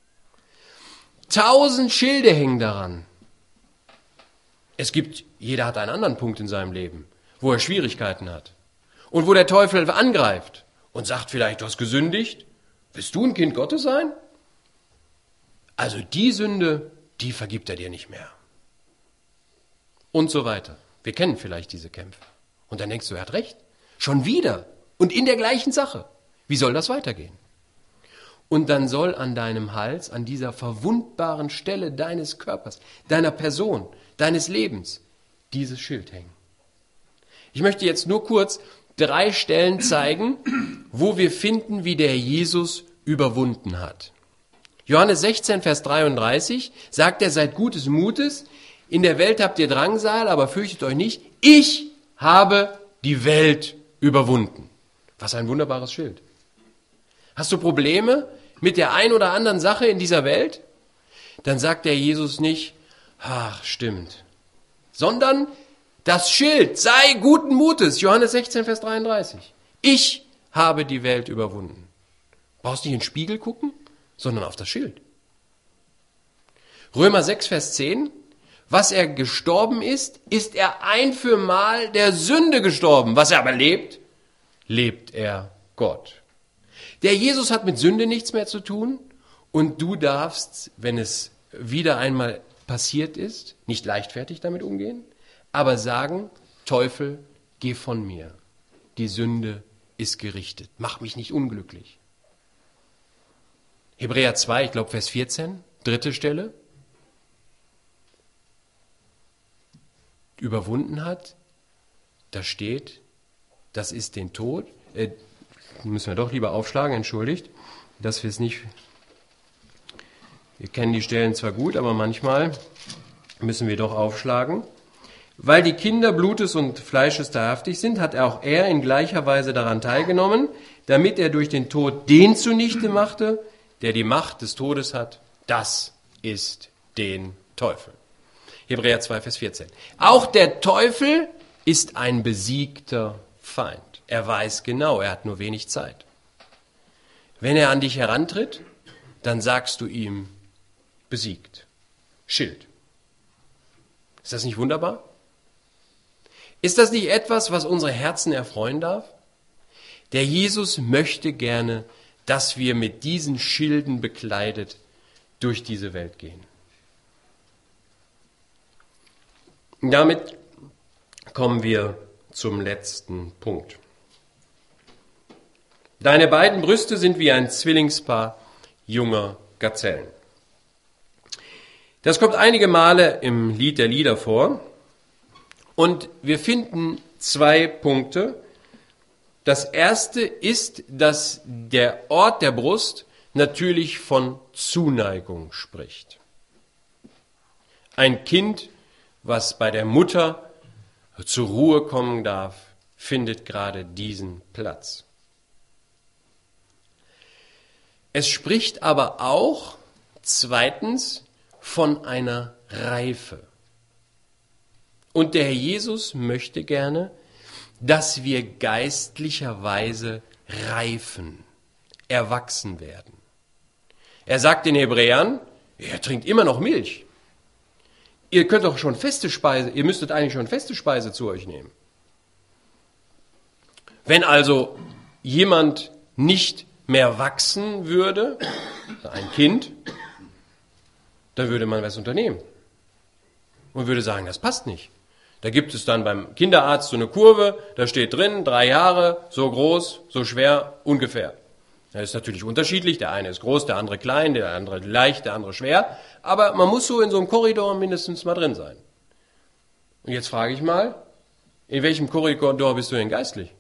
Tausend Schilde hängen daran. Es gibt, jeder hat einen anderen Punkt in seinem Leben, wo er Schwierigkeiten hat. Und wo der Teufel angreift und sagt vielleicht, du hast gesündigt. Willst du ein Kind Gottes sein? Also die Sünde, die vergibt er dir nicht mehr. Und so weiter. Wir kennen vielleicht diese Kämpfe. Und dann denkst du, er hat recht. Schon wieder. Und in der gleichen Sache. Wie soll das weitergehen? Und dann soll an deinem Hals, an dieser verwundbaren Stelle deines Körpers, deiner Person, deines Lebens, dieses Schild hängen. Ich möchte jetzt nur kurz drei Stellen zeigen, wo wir finden, wie der Jesus überwunden hat. Johannes sechzehn, Vers dreiunddreißig sagt er, seid gutes Mutes, in der Welt habt ihr Drangsal, aber fürchtet euch nicht, ich habe die Welt überwunden. Was ein wunderbares Schild. Hast du Probleme mit der ein oder anderen Sache in dieser Welt? Dann sagt der Jesus nicht, ach, stimmt, sondern das Schild, sei guten Mutes, Johannes sechzehn, Vers dreiunddreißig. Ich habe die Welt überwunden. Brauchst nicht in den Spiegel gucken, sondern auf das Schild. Römer sechs, Vers zehn. Was er gestorben ist, ist er ein für Mal der Sünde gestorben. Was er aber lebt, lebt er Gott. Der Jesus hat mit Sünde nichts mehr zu tun und du darfst, wenn es wieder einmal passiert ist, nicht leichtfertig damit umgehen, aber sagen, Teufel, geh von mir. Die Sünde ist gerichtet. Mach mich nicht unglücklich. Hebräer zwei, ich glaube Vers vierzehn, dritte Stelle. Überwunden hat, da steht, das ist den Tod. Äh, müssen wir doch lieber aufschlagen, entschuldigt, dass wir es nicht, wir kennen die Stellen zwar gut, aber manchmal müssen wir doch aufschlagen. Weil die Kinder Blutes und Fleisches teilhaftig sind, hat auch er in gleicher Weise daran teilgenommen, damit er durch den Tod den zunichte machte, der die Macht des Todes hat, das ist den Teufel. Hebräer zwei, Vers vierzehn. Auch der Teufel ist ein besiegter Feind. Er weiß genau, er hat nur wenig Zeit. Wenn er an dich herantritt, dann sagst du ihm, besiegt, Schild. Ist das nicht wunderbar? Ist das nicht etwas, was unsere Herzen erfreuen darf? Der Jesus möchte gerne, dass wir mit diesen Schilden bekleidet durch diese Welt gehen. Und damit kommen wir zum letzten Punkt. Deine beiden Brüste sind wie ein Zwillingspaar junger Gazellen. Das kommt einige Male im Lied der Lieder vor und wir finden zwei Punkte. Das erste ist, dass der Ort der Brust natürlich von Zuneigung spricht. Ein Kind, was bei der Mutter zur Ruhe kommen darf, findet gerade diesen Platz. Es spricht aber auch zweitens von einer Reife. Und der Herr Jesus möchte gerne, dass wir geistlicherweise reifen, erwachsen werden. Er sagt den Hebräern, ihr trinkt immer noch Milch. Ihr könnt doch schon feste Speise, ihr müsstet eigentlich schon feste Speise zu euch nehmen. Wenn also jemand nicht mehr wachsen würde, ein Kind, dann würde man was unternehmen und würde sagen, das passt nicht. Da gibt es dann beim Kinderarzt so eine Kurve, da steht drin, drei Jahre, so groß, so schwer, ungefähr. Das ist natürlich unterschiedlich, der eine ist groß, der andere klein, der andere leicht, der andere schwer, aber man muss so in so einem Korridor mindestens mal drin sein. Und jetzt frage ich mal, in welchem Korridor bist du denn geistlich?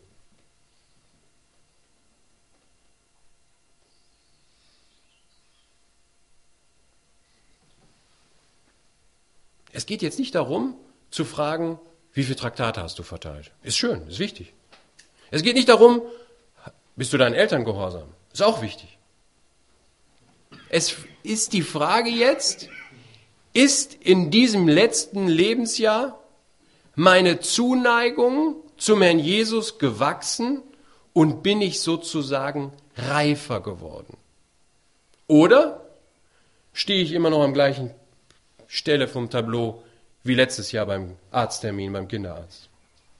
Es geht jetzt nicht darum, zu fragen, wie viele Traktate hast du verteilt. Ist schön, ist wichtig. Es geht nicht darum, bist du deinen Eltern gehorsam. Ist auch wichtig. Es ist die Frage jetzt, ist in diesem letzten Lebensjahr meine Zuneigung zum Herrn Jesus gewachsen und bin ich sozusagen reifer geworden? Oder stehe ich immer noch am gleichen Stelle vom Tableau wie letztes Jahr beim Arzttermin, beim Kinderarzt?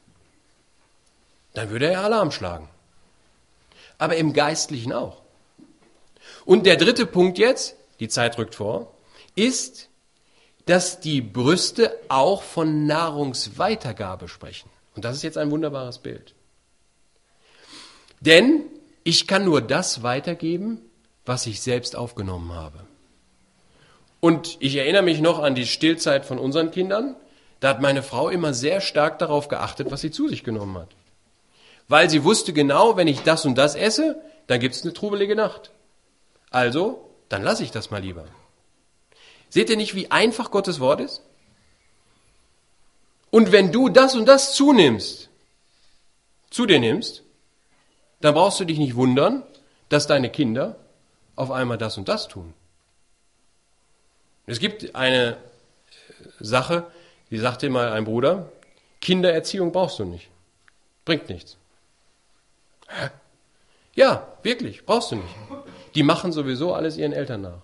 Dann würde er Alarm schlagen. Aber im Geistlichen auch. Und der dritte Punkt jetzt, die Zeit rückt vor, ist, dass die Brüste auch von Nahrungsweitergabe sprechen. Und das ist jetzt ein wunderbares Bild. Denn ich kann nur das weitergeben, was ich selbst aufgenommen habe. Und ich erinnere mich noch an die Stillzeit von unseren Kindern. Da hat meine Frau immer sehr stark darauf geachtet, was sie zu sich genommen hat. Weil sie wusste genau, wenn ich das und das esse, dann gibt es eine trubelige Nacht. Also, dann lasse ich das mal lieber. Seht ihr nicht, wie einfach Gottes Wort ist? Und wenn du das und das zunimmst, zu dir nimmst, dann brauchst du dich nicht wundern, dass deine Kinder auf einmal das und das tun. Es gibt eine Sache, die sagte mal ein Bruder, Kindererziehung brauchst du nicht. Bringt nichts. Hä? Ja, wirklich, brauchst du nicht. Die machen sowieso alles ihren Eltern nach.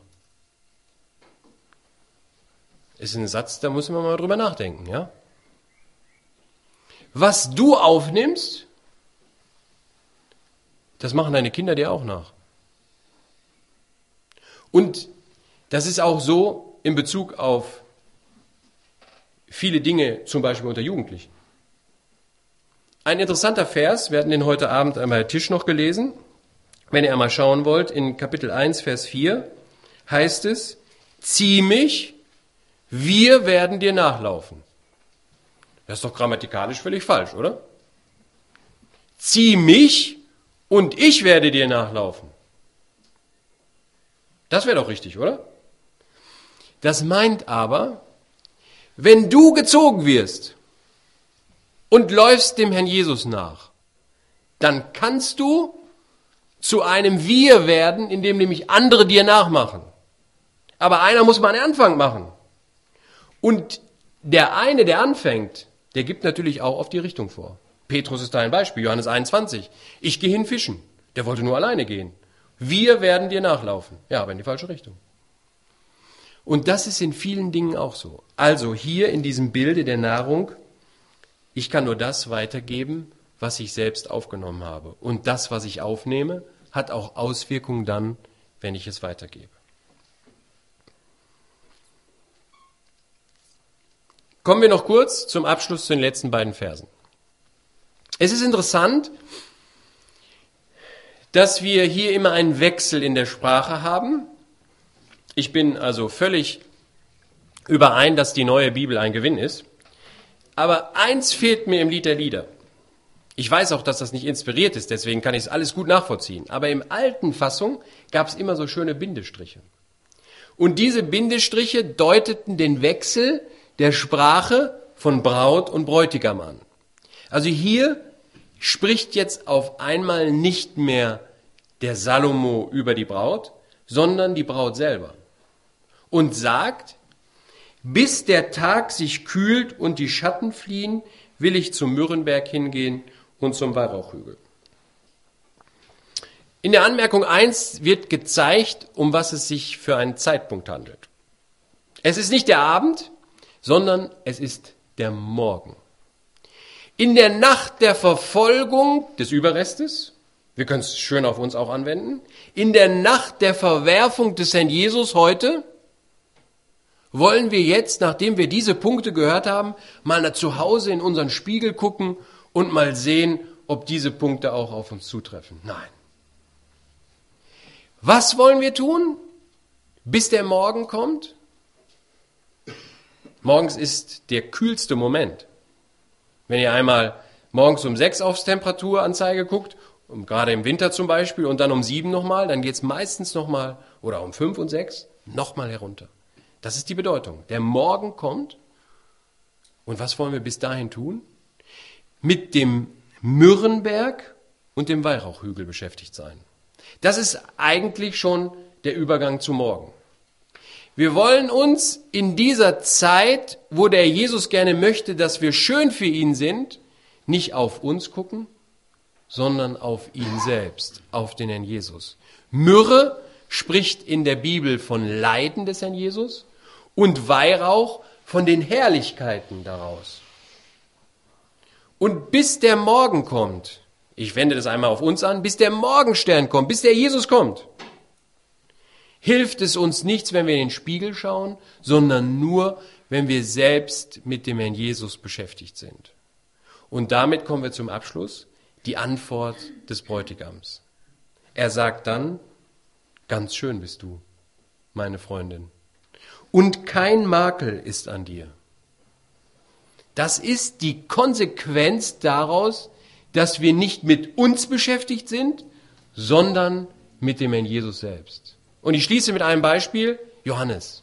Ist ein Satz, da muss man mal drüber nachdenken, ja? Was du aufnimmst, das machen deine Kinder dir auch nach. Und das ist auch so in Bezug auf viele Dinge, zum Beispiel unter Jugendlichen. Ein interessanter Vers, wir hatten den heute Abend einmal am Tisch noch gelesen. Wenn ihr einmal schauen wollt, in Kapitel eins, Vers vier heißt es, zieh mich, wir werden dir nachlaufen. Das ist doch grammatikalisch völlig falsch, oder? Zieh mich und ich werde dir nachlaufen. Das wäre doch richtig, oder? Das meint aber, wenn du gezogen wirst und läufst dem Herrn Jesus nach, dann kannst du zu einem Wir werden, in dem nämlich andere dir nachmachen. Aber einer muss mal einen Anfang machen. Und der eine, der anfängt, der gibt natürlich auch auf die Richtung vor. Petrus ist da ein Beispiel, Johannes einundzwanzig. Ich gehe hin fischen. Der wollte nur alleine gehen. Wir werden dir nachlaufen. Ja, aber in die falsche Richtung. Und das ist in vielen Dingen auch so. Also hier in diesem Bilde der Nahrung, ich kann nur das weitergeben, was ich selbst aufgenommen habe. Und das, was ich aufnehme, hat auch Auswirkungen dann, wenn ich es weitergebe. Kommen wir noch kurz zum Abschluss zu den letzten beiden Versen. Es ist interessant, dass wir hier immer einen Wechsel in der Sprache haben. Ich bin also völlig überein, dass die neue Bibel ein Gewinn ist. Aber eins fehlt mir im Lied der Lieder. Ich weiß auch, dass das nicht inspiriert ist, deswegen kann ich es alles gut nachvollziehen. Aber im alten Fassung gab es immer so schöne Bindestriche. Und diese Bindestriche deuteten den Wechsel der Sprache von Braut und Bräutigam an. Also hier spricht jetzt auf einmal nicht mehr der Salomo über die Braut, sondern die Braut selber. Und sagt, bis der Tag sich kühlt und die Schatten fliehen, will ich zum Myrrenberg hingehen und zum Weihrauchhügel. In der Anmerkung eins wird gezeigt, um was es sich für einen Zeitpunkt handelt. Es ist nicht der Abend, sondern es ist der Morgen. In der Nacht der Verfolgung des Überrestes, wir können es schön auf uns auch anwenden, in der Nacht der Verwerfung des Herrn Jesus heute, wollen wir jetzt, nachdem wir diese Punkte gehört haben, mal zu Hause in unseren Spiegel gucken und mal sehen, ob diese Punkte auch auf uns zutreffen. Nein. Was wollen wir tun, bis der Morgen kommt? Morgens ist der kühlste Moment. Wenn ihr einmal morgens um sechs aufs Temperaturanzeige guckt, um, gerade im Winter zum Beispiel, und dann um sieben nochmal, dann geht es meistens nochmal, oder um fünf und sechs, nochmal herunter. Das ist die Bedeutung. Der Morgen kommt. Und was wollen wir bis dahin tun? Mit dem Myrrenberg und dem Weihrauchhügel beschäftigt sein. Das ist eigentlich schon der Übergang zum Morgen. Wir wollen uns in dieser Zeit, wo der Jesus gerne möchte, dass wir schön für ihn sind, nicht auf uns gucken, sondern auf ihn selbst, auf den Herrn Jesus. Myrrhe spricht in der Bibel von Leiden des Herrn Jesus und Weihrauch von den Herrlichkeiten daraus. Und bis der Morgen kommt, ich wende das einmal auf uns an, bis der Morgenstern kommt, bis der Jesus kommt, hilft es uns nichts, wenn wir in den Spiegel schauen, sondern nur, wenn wir selbst mit dem Herrn Jesus beschäftigt sind. Und damit kommen wir zum Abschluss, die Antwort des Bräutigams. Er sagt dann, ganz schön bist du, meine Freundin, und kein Makel ist an dir. Das ist die Konsequenz daraus, dass wir nicht mit uns beschäftigt sind, sondern mit dem Herrn Jesus selbst. Und ich schließe mit einem Beispiel, Johannes.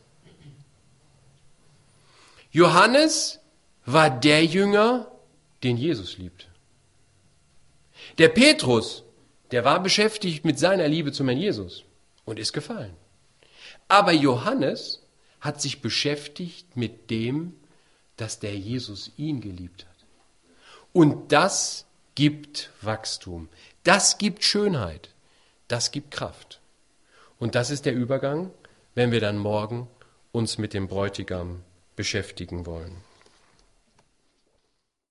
Johannes war der Jünger, den Jesus liebt. Der Petrus, der war beschäftigt mit seiner Liebe zum Herrn Jesus und ist gefallen. Aber Johannes hat sich beschäftigt mit dem, dass der Jesus ihn geliebt hat. Und das gibt Wachstum, das gibt Schönheit, das gibt Kraft. Und das ist der Übergang, wenn wir dann morgen uns mit dem Bräutigam beschäftigen wollen.